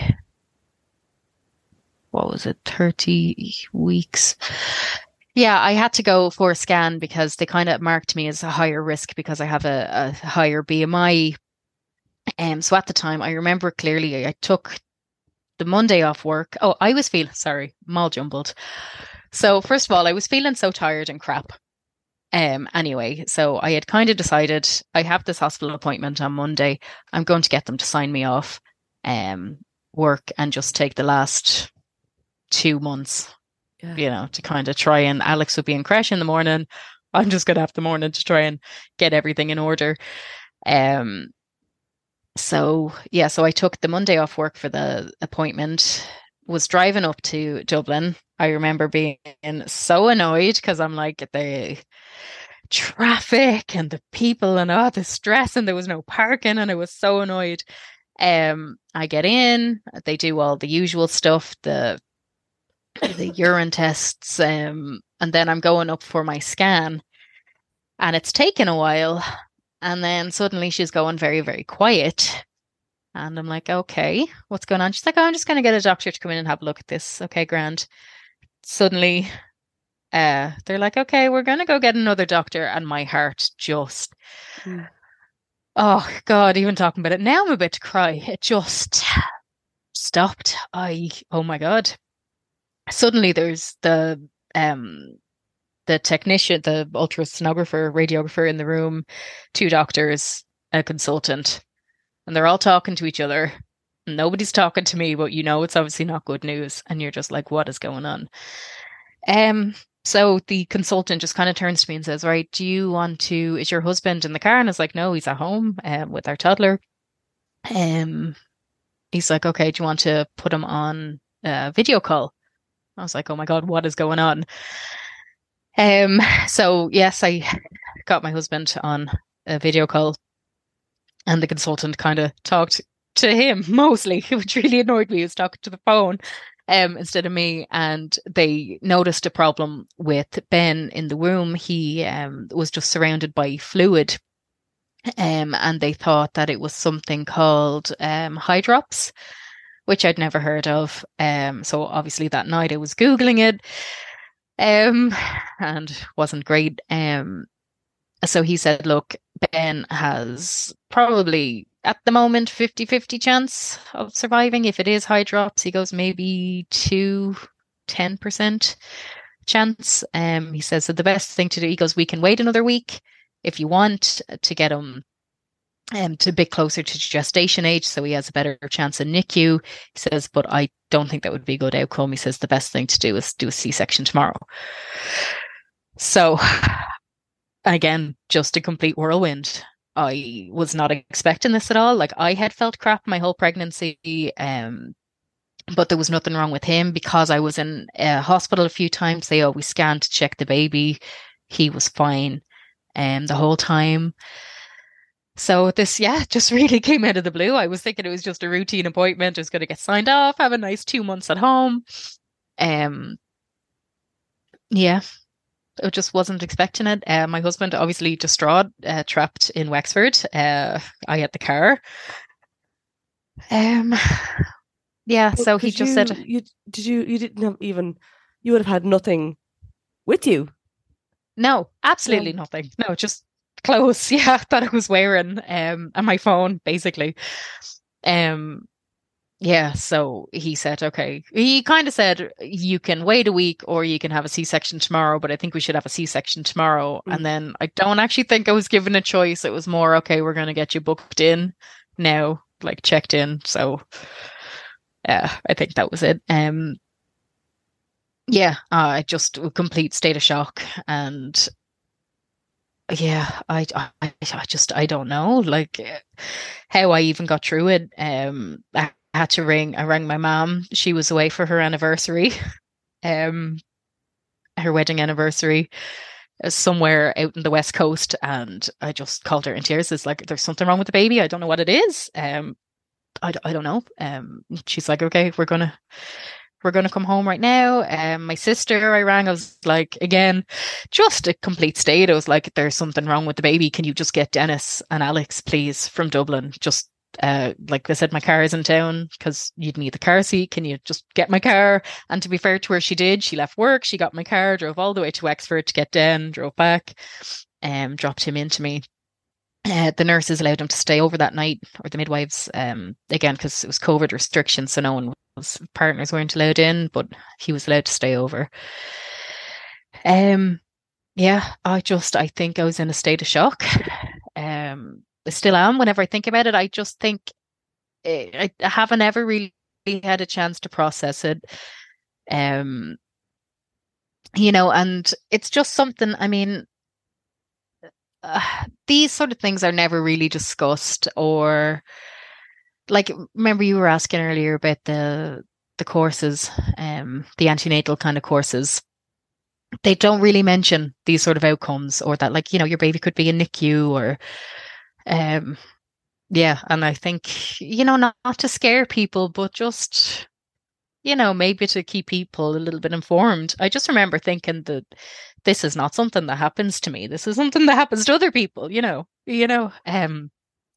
what was it, thirty weeks? Yeah, I had to go for a scan because they kind of marked me as a higher risk because I have a, a higher B M I. Um, so at the time, I remember clearly I took the Monday off work. Oh, I was feeling, sorry, I'm all jumbled. So first of all, I was feeling so tired and crap. Um, anyway, so I had kind of decided I have this hospital appointment on Monday. I'm going to get them to sign me off um, work and just take the last two months, yeah. you know, to kind of try, and Alex would be in creche in the morning. I'm just going to have the morning to try and get everything in order. Um, so yeah, so I took the Monday off work for the appointment, was driving up to Dublin. I remember being so annoyed because I'm like, the traffic and the people and all the stress, and there was no parking, and I was so annoyed. Um, I get in, they do all the usual stuff, the the urine tests, um, and then I'm going up for my scan, and it's taken a while, and then suddenly she's going very, very quiet. And I'm like, okay, what's going on? She's like, oh, I'm just going to get a doctor to come in and have a look at this. Okay, grand. Suddenly, uh, they're like, okay, we're going to go get another doctor. And my heart just, mm. oh God, even talking about it now, I'm about to cry. It just stopped. I, oh my God. Suddenly there's the, um, the technician, the ultrasonographer, radiographer in the room, two doctors, a consultant. And they're all talking to each other. Nobody's talking to me, but you know it's obviously not good news. And you're just like, what is going on? Um. So the consultant just kind of turns to me and says, right, do you want to, is your husband in the car? And I was like, no, he's at home um, with our toddler. Um. He's like, okay, do you want to put him on a video call? I was like, oh my God, what is going on? Um. So yes, I got my husband on a video call. And the consultant kind of talked to him mostly, which really annoyed me. He was talking to the phone um, instead of me. And they noticed a problem with Ben in the room. He um, was just surrounded by fluid. Um, and they thought that it was something called um, hydrops, which I'd never heard of. Um, so obviously that night I was Googling it um, and wasn't great. Um, so he said, look, Ben has probably at the moment fifty-fifty chance of surviving. If it is hydrops, he goes maybe two, ten percent chance. Um, he says, so the best thing to do, he goes, we can wait another week if you want to get him um, to a bit closer to gestation age, so he has a better chance in N I C U. He says, but I don't think that would be a good outcome. He says the best thing to do is do a C-section tomorrow. So again, just a complete whirlwind. I was not expecting this at all. Like, I had felt crap my whole pregnancy, um, but there was nothing wrong with him because I was in a hospital a few times. They always scanned to check the baby. He was fine um, the whole time. So this, yeah, just really came out of the blue. I was thinking it was just a routine appointment. I was going to get signed off, have a nice two months at home. Um, yeah, I just wasn't expecting it. Uh, my husband, obviously distraught, uh, trapped in Wexford. Uh, I had the car. Um, yeah, But so he did just you, said, you did you you didn't have even you would have had nothing with you. no, absolutely Yeah. nothing. No, just clothes. Yeah, that I was wearing, um, and my phone, basically. Um, yeah, so he said, okay. He kind of said, you can wait a week or you can have a C-section tomorrow, but I think we should have a C-section tomorrow. Mm. And then I don't actually think I was given a choice. It was more, okay, we're going to get you booked in now, like checked in. So, yeah, I think that was it. Um, yeah, uh, just a complete state of shock. And yeah, I, I, I just, I don't know, like how I even got through it. Um, I had to ring, I rang my mom. She was away for her anniversary, um, her wedding anniversary, uh, somewhere out in the West Coast. And I just called her in tears. It's like, there's something wrong with the baby. I don't know what it is. Um, I, I don't know. Um, she's like, okay, we're going to, we're going to come home right now. Um, my sister, I rang, I was like, again, just a complete state. I was like, there's something wrong with the baby. Can you just get Dennis and Alex, please, from Dublin? Just, uh, like I said, my car is in town because you'd need the car seat. Can you just get my car? And to be fair to her, she did. She left work. She got my car, drove all the way to Wexford to get Den, drove back, um, dropped him into me. Uh, the nurses allowed him to stay over that night, or the midwives, um, again, because it was COVID restrictions, so no one was, partners weren't allowed in, but he was allowed to stay over. Um, yeah, I just, I think I was in a state of shock. Um, I still am whenever I think about it. I just think I, I haven't ever really had a chance to process it. Um, you know, and it's just something, I mean, Uh, these sort of things are never really discussed, or like, remember you were asking earlier about the the courses, um, the antenatal kind of courses. They don't really mention these sort of outcomes, or that, like, you know, your baby could be in N I C U, or um, yeah. And I think, you know, not, not to scare people, but just, you know, maybe to keep people a little bit informed. I just remember thinking that this is not something that happens to me. This is something that happens to other people, you know, you know, um,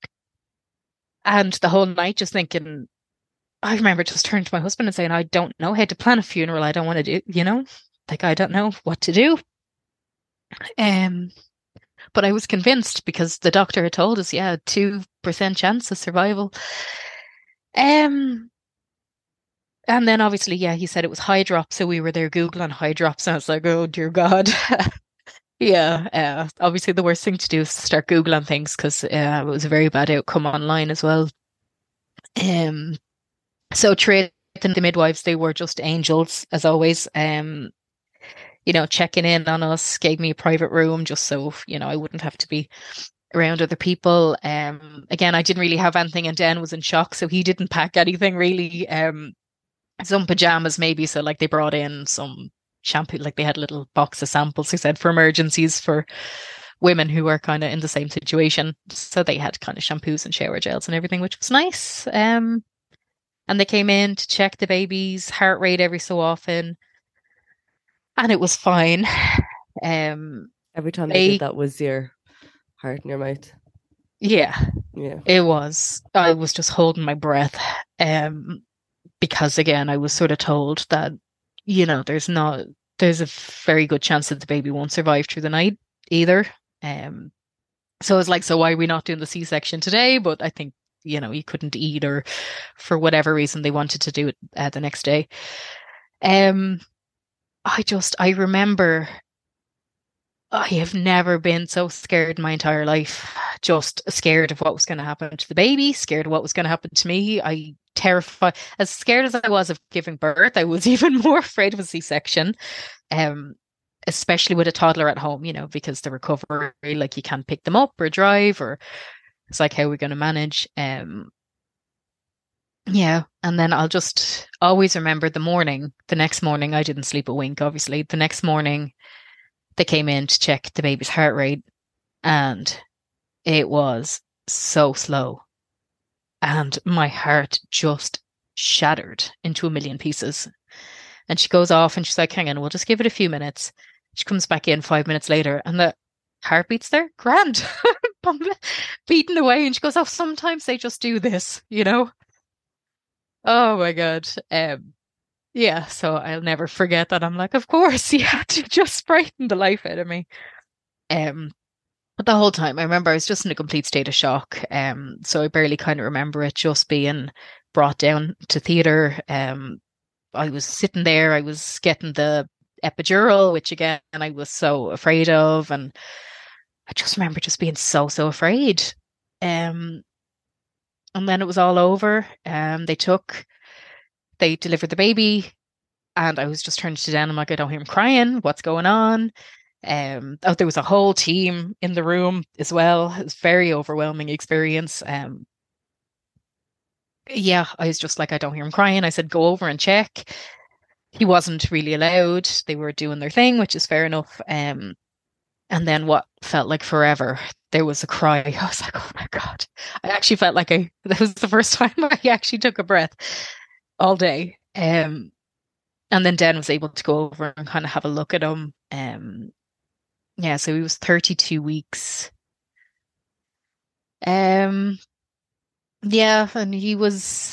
and the whole night just thinking, I remember just turning to my husband and saying, I don't know how to plan a funeral. I don't want to do, you know, like, I don't know what to do. Um, but I was convinced because the doctor had told us, yeah, two percent chance of survival. Um, And then obviously, yeah, he said it was high drops. So we were there Googling high drops. And I was like, oh, dear God. yeah. Uh, obviously, the worst thing to do is start Googling things, because uh, it was a very bad outcome online as well. Um, so Trid and the midwives, they were just angels, as always. Um, you know, checking in on us, gave me a private room just so, you know, I wouldn't have to be around other people. Um, again, I didn't really have anything, and Den was in shock. So he didn't pack anything really. Um, Some pajamas maybe, so like they brought in some shampoo, like they had a little box of samples, he said, for emergencies for women who were kind of in the same situation. So they had kind of shampoos and shower gels and everything, which was nice. Um, and they came in to check the baby's heart rate every so often, and it was fine. Um, Every time they, they did that was your heart in your mouth. Yeah, yeah, it was. I was just holding my breath. Um, Because again, I was sort of told that, you know, there's not, there's a very good chance that the baby won't survive through the night either. Um, so I was like, so why are we not doing the C-section today? But I think, you know, you couldn't eat, or for whatever reason they wanted to do it uh, the next day. Um, I just, I remember, I have never been so scared in my entire life. Just scared of what was going to happen to the baby, scared of what was going to happen to me. I terrified, as scared as I was of giving birth, I was even more afraid of a C-section. Um, especially with a toddler at home, you know, because the recovery, like you can't pick them up or drive, or it's like, how are we going to manage? Um, yeah. And then I'll just always remember the morning, the next morning, I didn't sleep a wink, obviously. The next morning, they came in to check the baby's heart rate, and it was so slow. And my heart just shattered into a million pieces. And she goes off and she's like, hang on, we'll just give it a few minutes. She comes back in five minutes later and the heartbeat's there, grand, beating away. And she goes, oh, sometimes they just do this, you know? Oh my God. Um, yeah, so I'll never forget that. I'm like, of course, you had to just frighten the life out of me. Um, but the whole time, I remember I was just in a complete state of shock. Um, so I barely kind of remember it just being brought down to theatre. Um, I was sitting there, I was getting the epidural, which again, I was so afraid of. And I just remember just being so, so afraid. Um, and then it was all over. Um, they took, they delivered the baby, and I was just turning to Dan. I'm like, I don't hear him crying. What's going on? Um, oh, there was a whole team in the room as well. It was a very overwhelming experience. Um, yeah, I was just like, I don't hear him crying. I said, go over and check. He wasn't really allowed. They were doing their thing, which is fair enough. Um, and then what felt like forever, there was a cry. I was like, oh my God. I actually felt like I, that was the first time I actually took a breath all day. Um, and then Dan was able to go over and kind of have a look at him. Um, yeah, so he was thirty-two weeks. Um, yeah, and he was,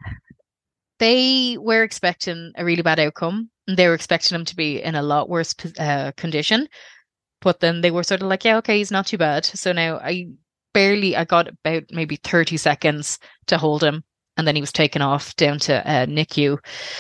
they were expecting a really bad outcome. And they were expecting him to be in a lot worse uh, condition. But then they were sort of like, yeah, okay, he's not too bad. So now I barely, I got about maybe thirty seconds to hold him. And then he was taken off down to uh, N I C U.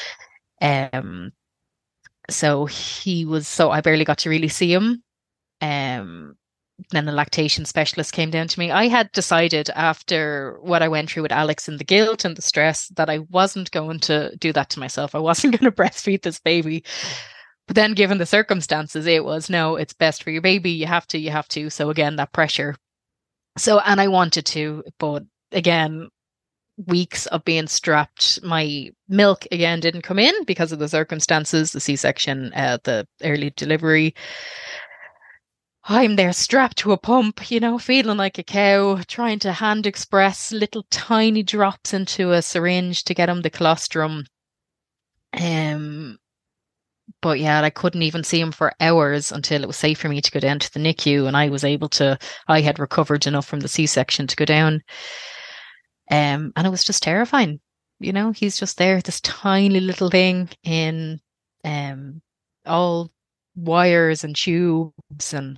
Um, so he was, so I barely got to really see him. Um, then the lactation specialist came down to me. I had decided after what I went through with Alex and the guilt and the stress that I wasn't going to do that to myself. I wasn't going to breastfeed this baby. But then given the circumstances, it was, no, it's best for your baby. You have to, you have to. So again, that pressure. So, and I wanted to, but again, weeks of being strapped, my milk again didn't come in because of the circumstances, the C-section, uh, the early delivery. I'm there strapped to a pump, you know, feeling like a cow, trying to hand express little tiny drops into a syringe to get him the colostrum. Um, but yeah, I couldn't even see him for hours until it was safe for me to go down to the N I C U, and I was able to, I had recovered enough from the C-section to go down. Um, and it was just terrifying. You know, he's just there, this tiny little thing in um, all wires and tubes, and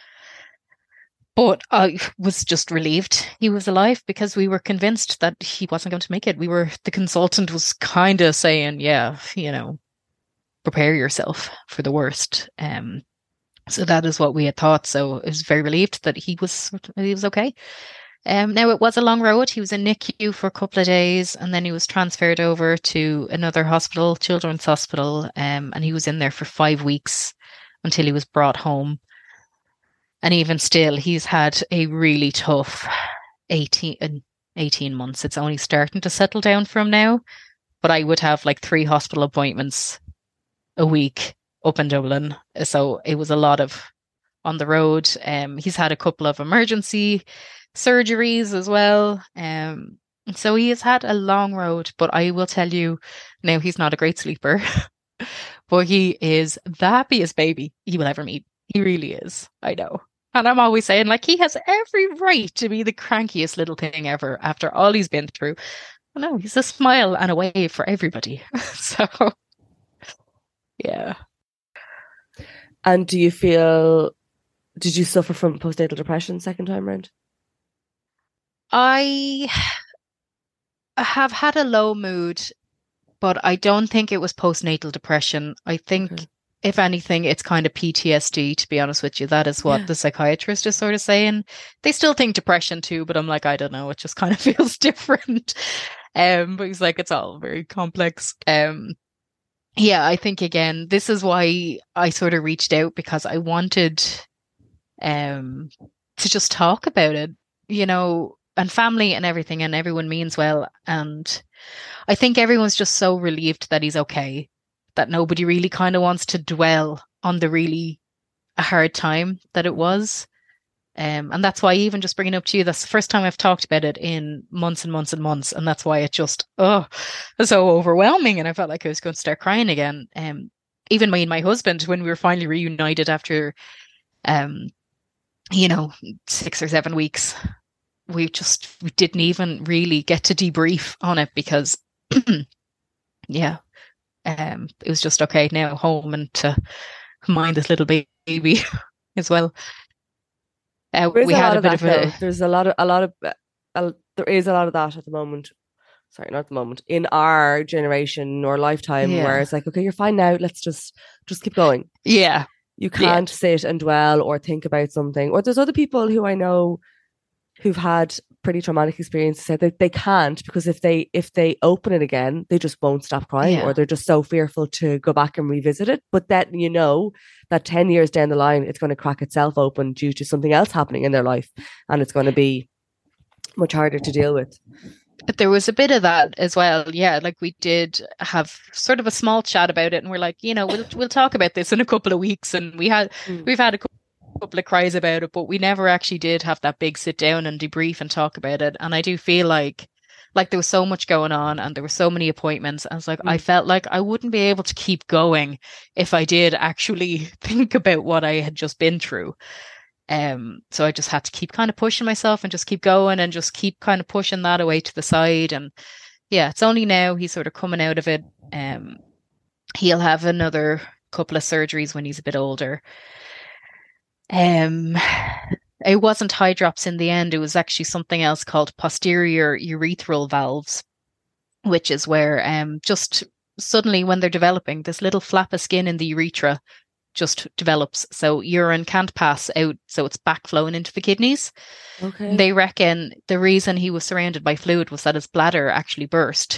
but I was just relieved he was alive because we were convinced that he wasn't going to make it. We were, the consultant was kind of saying, yeah, you know, prepare yourself for the worst. Um, so that is what we had thought. So I was very relieved that he was, he was okay. Um, now it was a long road. He was in N I C U for a couple of days, and then he was transferred over to another hospital, Children's Hospital, um, and he was in there for five weeks until he was brought home. And even still, he's had a really tough eighteen, eighteen months. It's only starting to settle down for him now, but I would have like three hospital appointments a week up in Dublin. So it was a lot of on the road. Um, he's had a couple of emergency surgeries as well. Um, so he has had a long road, but I will tell you now, he's not a great sleeper, but he is the happiest baby you will ever meet. He really is. I know. And I'm always saying, like, he has every right to be the crankiest little thing ever after all he's been through. Well, no, he's a smile and a wave for everybody. So, yeah. And do you feel, did you suffer from postnatal depression second time round? I have had a low mood, but I don't think it was postnatal depression. I think, okay. If anything, it's kind of P T S D, to be honest with you. That is what yeah. the psychiatrist is sort of saying. They still think depression too, but I'm like, I don't know. It just kind of feels different. Um, but he's like, it's all very complex. Um, yeah, I think again, this is why I sort of reached out, because I wanted um to just talk about it, you know, and family and everything, and everyone means well. And I think everyone's just so relieved that he's okay, that nobody really kind of wants to dwell on the really hard time that it was. Um, and that's why even just bringing it up to you, that's the first time I've talked about it in months and months and months. And that's why it just, oh, so overwhelming. And I felt like I was going to start crying again. Um, even me and my husband, when we were finally reunited after, um, you know, six or seven weeks, we just we didn't even really get to debrief on it because, yeah, um, it was just okay now home and to mind this little baby as well. Uh, we had a, a bit of a. Though. There's a lot of a lot of uh, there is a lot of that at the moment. Sorry, not at the moment. In our generation or lifetime, yeah. where it's like, okay, you're fine now. Let's just just keep going. Yeah, you can't yeah. sit and dwell or think about something. Or there's other people who I know who've had pretty traumatic experiences that they, they can't, because if they if they open it again, they just won't stop crying, yeah. or they're just so fearful to go back and revisit it. But that, you know, that ten years down the line, it's going to crack itself open due to something else happening in their life, and it's going to be much harder to deal with. But there was a bit of that as well. Yeah, like we did have sort of a small chat about it, and we're like, you know, we'll we'll talk about this in a couple of weeks, and we had mm. we've had a couple couple of cries about it, but we never actually did have that big sit down and debrief and talk about it. And I do feel like like there was so much going on and there were so many appointments. I was like, mm. I felt like I wouldn't be able to keep going if I did actually think about what I had just been through. Um, so I just had to keep kind of pushing myself and just keep going and just keep kind of pushing that away to the side. And yeah, it's only now he's sort of coming out of it. Um, he'll have another couple of surgeries when he's a bit older. Um, it wasn't high drops in the end. It was actually something else called posterior urethral valves, which is where um just suddenly when they're developing, this little flap of skin in the urethra just develops, so urine can't pass out, so it's backflowing into the kidneys. Okay. They reckon the reason he was surrounded by fluid was that his bladder actually burst,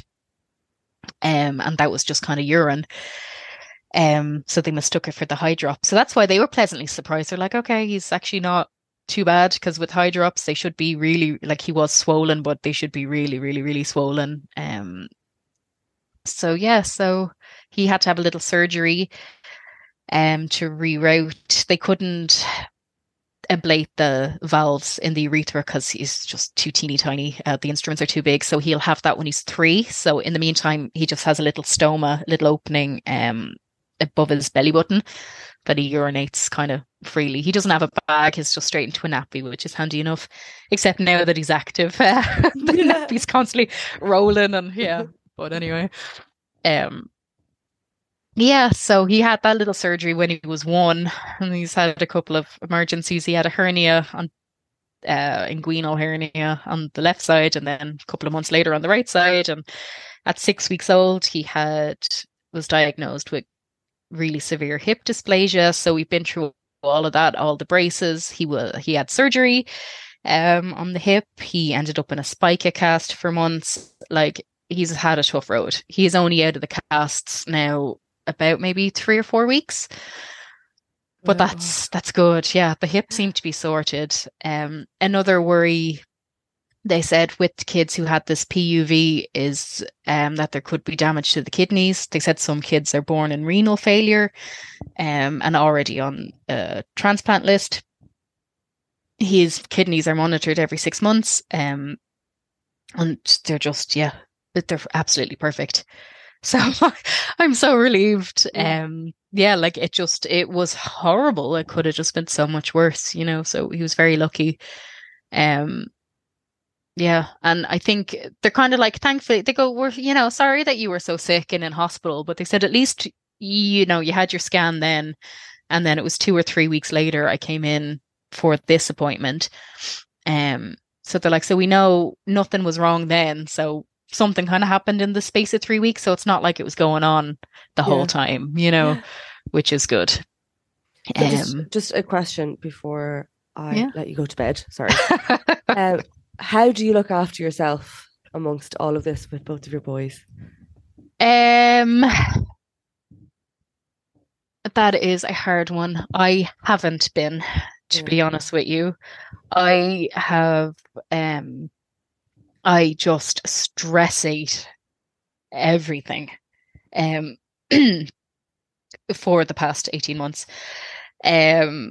um, and that was just kind of urine. Um, so they mistook it for the high drop. So that's why they were pleasantly surprised. They're like, okay, he's actually not too bad, because with high drops, they should be really, like, he was swollen, but they should be really, really, really swollen. Um, so yeah, so he had to have a little surgery um, to reroute. They couldn't ablate the valves in the urethra because he's just too teeny tiny. Uh, the instruments are too big. So he'll have that when he's three. So in the meantime, he just has a little stoma, little opening, um, above his belly button that he urinates kind of freely. He doesn't have a bag, he's just straight into a nappy, which is handy enough, except now that he's active. Uh, the yeah. nappy's constantly rolling and yeah. But anyway, um, yeah, so he had that little surgery when he was one, and he's had a couple of emergencies. He had a hernia on uh, inguinal hernia on the left side, and then a couple of months later on the right side. And at six weeks old, he had was diagnosed with really severe hip dysplasia. So we've been through all of that, all the braces. He was he had surgery um on the hip. He ended up in a spica cast for months. Like, he's had a tough road. He is only out of the casts now about maybe three or four weeks. But wow. that's that's good. Yeah, the hip seemed to be sorted. Um another worry, they said, with kids who had this P U V is um, that there could be damage to the kidneys. They said some kids are born in renal failure um, and already on a transplant list. His kidneys are monitored every six months. Um, and they're just, yeah, they're absolutely perfect. So I'm so relieved. Yeah. Um, yeah, like it just, it was horrible. It could have just been so much worse, you know, so he was very lucky. Um, Yeah, and I think they're kind of like, thankfully, they go, we're, you know, sorry that you were so sick and in hospital, but they said at least, you know, you had your scan then, and then it was two or three weeks later I came in for this appointment. Um, so they're like, so we know nothing was wrong then, so something kind of happened in the space of three weeks, so it's not like it was going on the yeah. whole time, you know, yeah. which is good. So um, just, just a question before I yeah. let you go to bed. Sorry. uh, How do you look after yourself amongst all of this with both of your boys? Um, that is a hard one. I haven't been, to be honest with you. I have, um, I just stressate everything, um, for the past eighteen months. Um,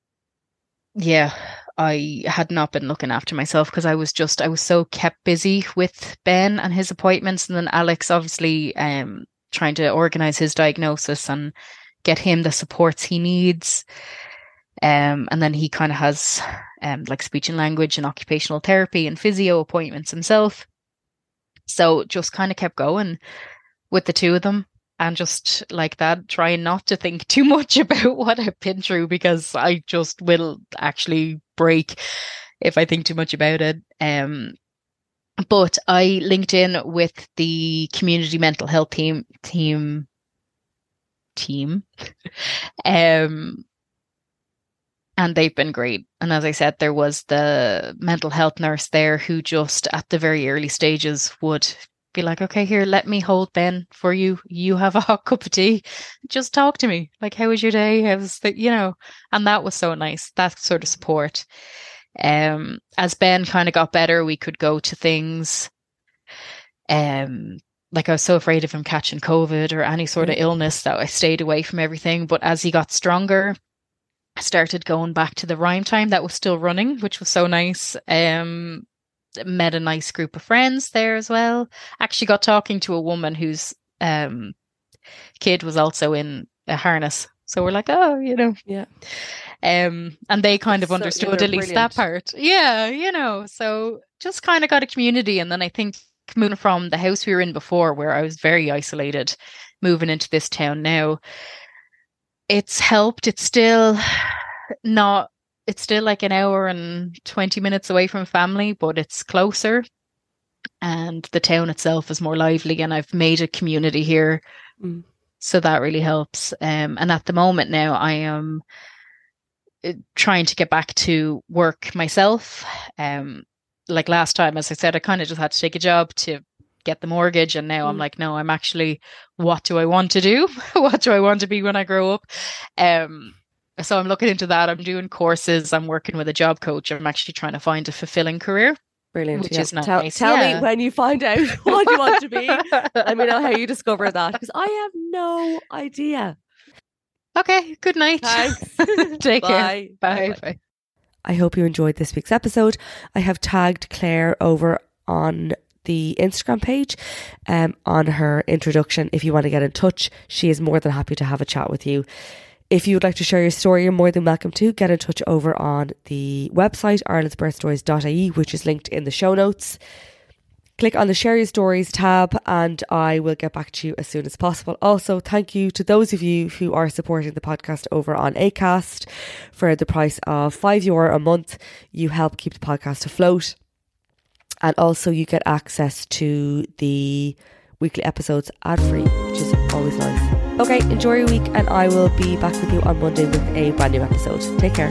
yeah, I had not been looking after myself because I was just, I was so kept busy with Ben and his appointments, and then Alex obviously, um, trying to organize his diagnosis and get him the supports he needs. Um, and then he kind of has um, like speech and language and occupational therapy and physio appointments himself. So just kind of kept going with the two of them, and just like that, trying not to think too much about what I've been through, because I just will actually break if I think too much about it. Um, but I linked in with the community mental health team, team, team. um, And they've been great. And as I said, there was the mental health nurse there who just at the very early stages would be like, okay, here, let me hold Ben for you. You have a hot cup of tea. Just talk to me. Like, how was your day? How was the, you know, and that was so nice. That sort of support. Um, as Ben kind of got better, we could go to things. Um, like I was so afraid of him catching COVID or any sort of illness that I stayed away from everything. But as he got stronger, I started going back to the Rhyme Time that was still running, which was so nice. Um, met a nice group of friends there as well. Actually got talking to a woman whose um, kid was also in a harness. So we're like, oh, you know. Yeah. Um, and they kind of So, understood yeah, at least brilliant. that part. Yeah, you know. So just kind of got a community. And then I think moving from the house we were in before, where I was very isolated, moving into this town now, it's helped. It's still not, it's still like an hour and twenty minutes away from family, but it's closer. And the town itself is more lively, and I've made a community here. Mm. So that really helps. Um, and at the moment now, I am trying to get back to work myself. Um, like last time, as I said, I kind of just had to take a job to get the mortgage, and now mm. I'm like, no, I'm actually, what do I want to do? What do I want to be when I grow up? Um, so I'm looking into that. I'm doing courses. I'm working with a job coach. I'm actually trying to find a fulfilling career. Brilliant. Which yeah. is nice. Tell, tell yeah. me when you find out what you want to be. Let me know how you discover that, because I have no idea. Okay. Good night. Thanks. Take Bye. care. Bye. Bye. Bye. I hope you enjoyed this week's episode. I have tagged Claire over on the Instagram page um, on her introduction. If you want to get in touch, she is more than happy to have a chat with you. If you would like to share your story, you're more than welcome to get in touch over on the website irelands birth stories dot I E, which is linked in the show notes. Click on the Share Your Stories tab and I will get back to you as soon as possible. Also, thank you to those of you who are supporting the podcast over on Acast. For the price of five euro a month, you help keep the podcast afloat. And also you get access to the weekly episodes ad-free, which is always nice. Okay, enjoy your week, and I will be back with you on Monday with a brand new episode. Take care.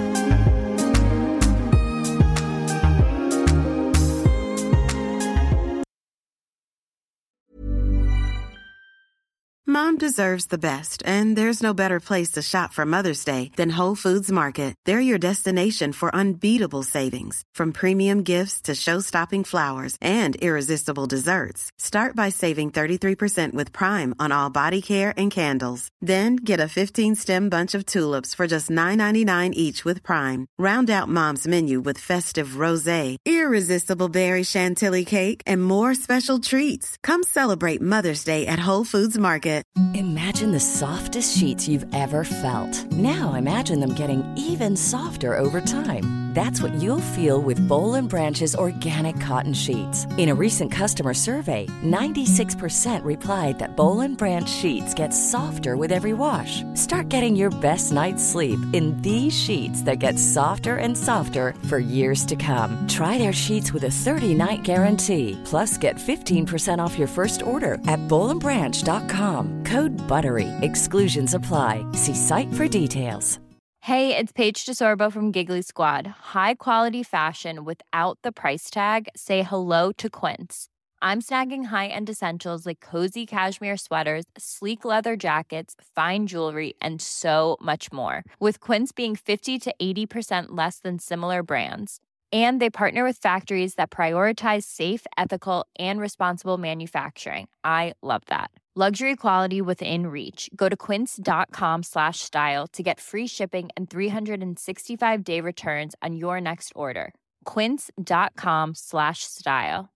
Mom deserves the best, and there's no better place to shop for Mother's Day than Whole Foods Market. They're your destination for unbeatable savings, from premium gifts to show-stopping flowers and irresistible desserts. Start by saving thirty-three percent with Prime on all body care and candles. Then get a fifteen-stem bunch of tulips for just nine ninety-nine each with Prime. Round out Mom's menu with festive rosé, irresistible berry chantilly cake, and more special treats. Come celebrate Mother's Day at Whole Foods Market. Imagine the softest sheets you've ever felt. Now imagine them getting even softer over time. That's what you'll feel with Boll and Branch's organic cotton sheets. In a recent customer survey, ninety-six percent replied that Boll and Branch sheets get softer with every wash. Start getting your best night's sleep in these sheets that get softer and softer for years to come. Try their sheets with a thirty-night guarantee. Plus, get fifteen percent off your first order at boll and branch dot com. Code BUTTERY. Exclusions apply. See site for details. Hey, it's Paige DeSorbo from Giggly Squad. High quality fashion without the price tag. Say hello to Quince. I'm snagging high-end essentials like cozy cashmere sweaters, sleek leather jackets, fine jewelry, and so much more. With Quince being fifty to eighty percent less than similar brands. And they partner with factories that prioritize safe, ethical, and responsible manufacturing. I love that. Luxury quality within reach. Go to quince.com slash style to get free shipping and three sixty-five day returns on your next order. Quince.com slash style.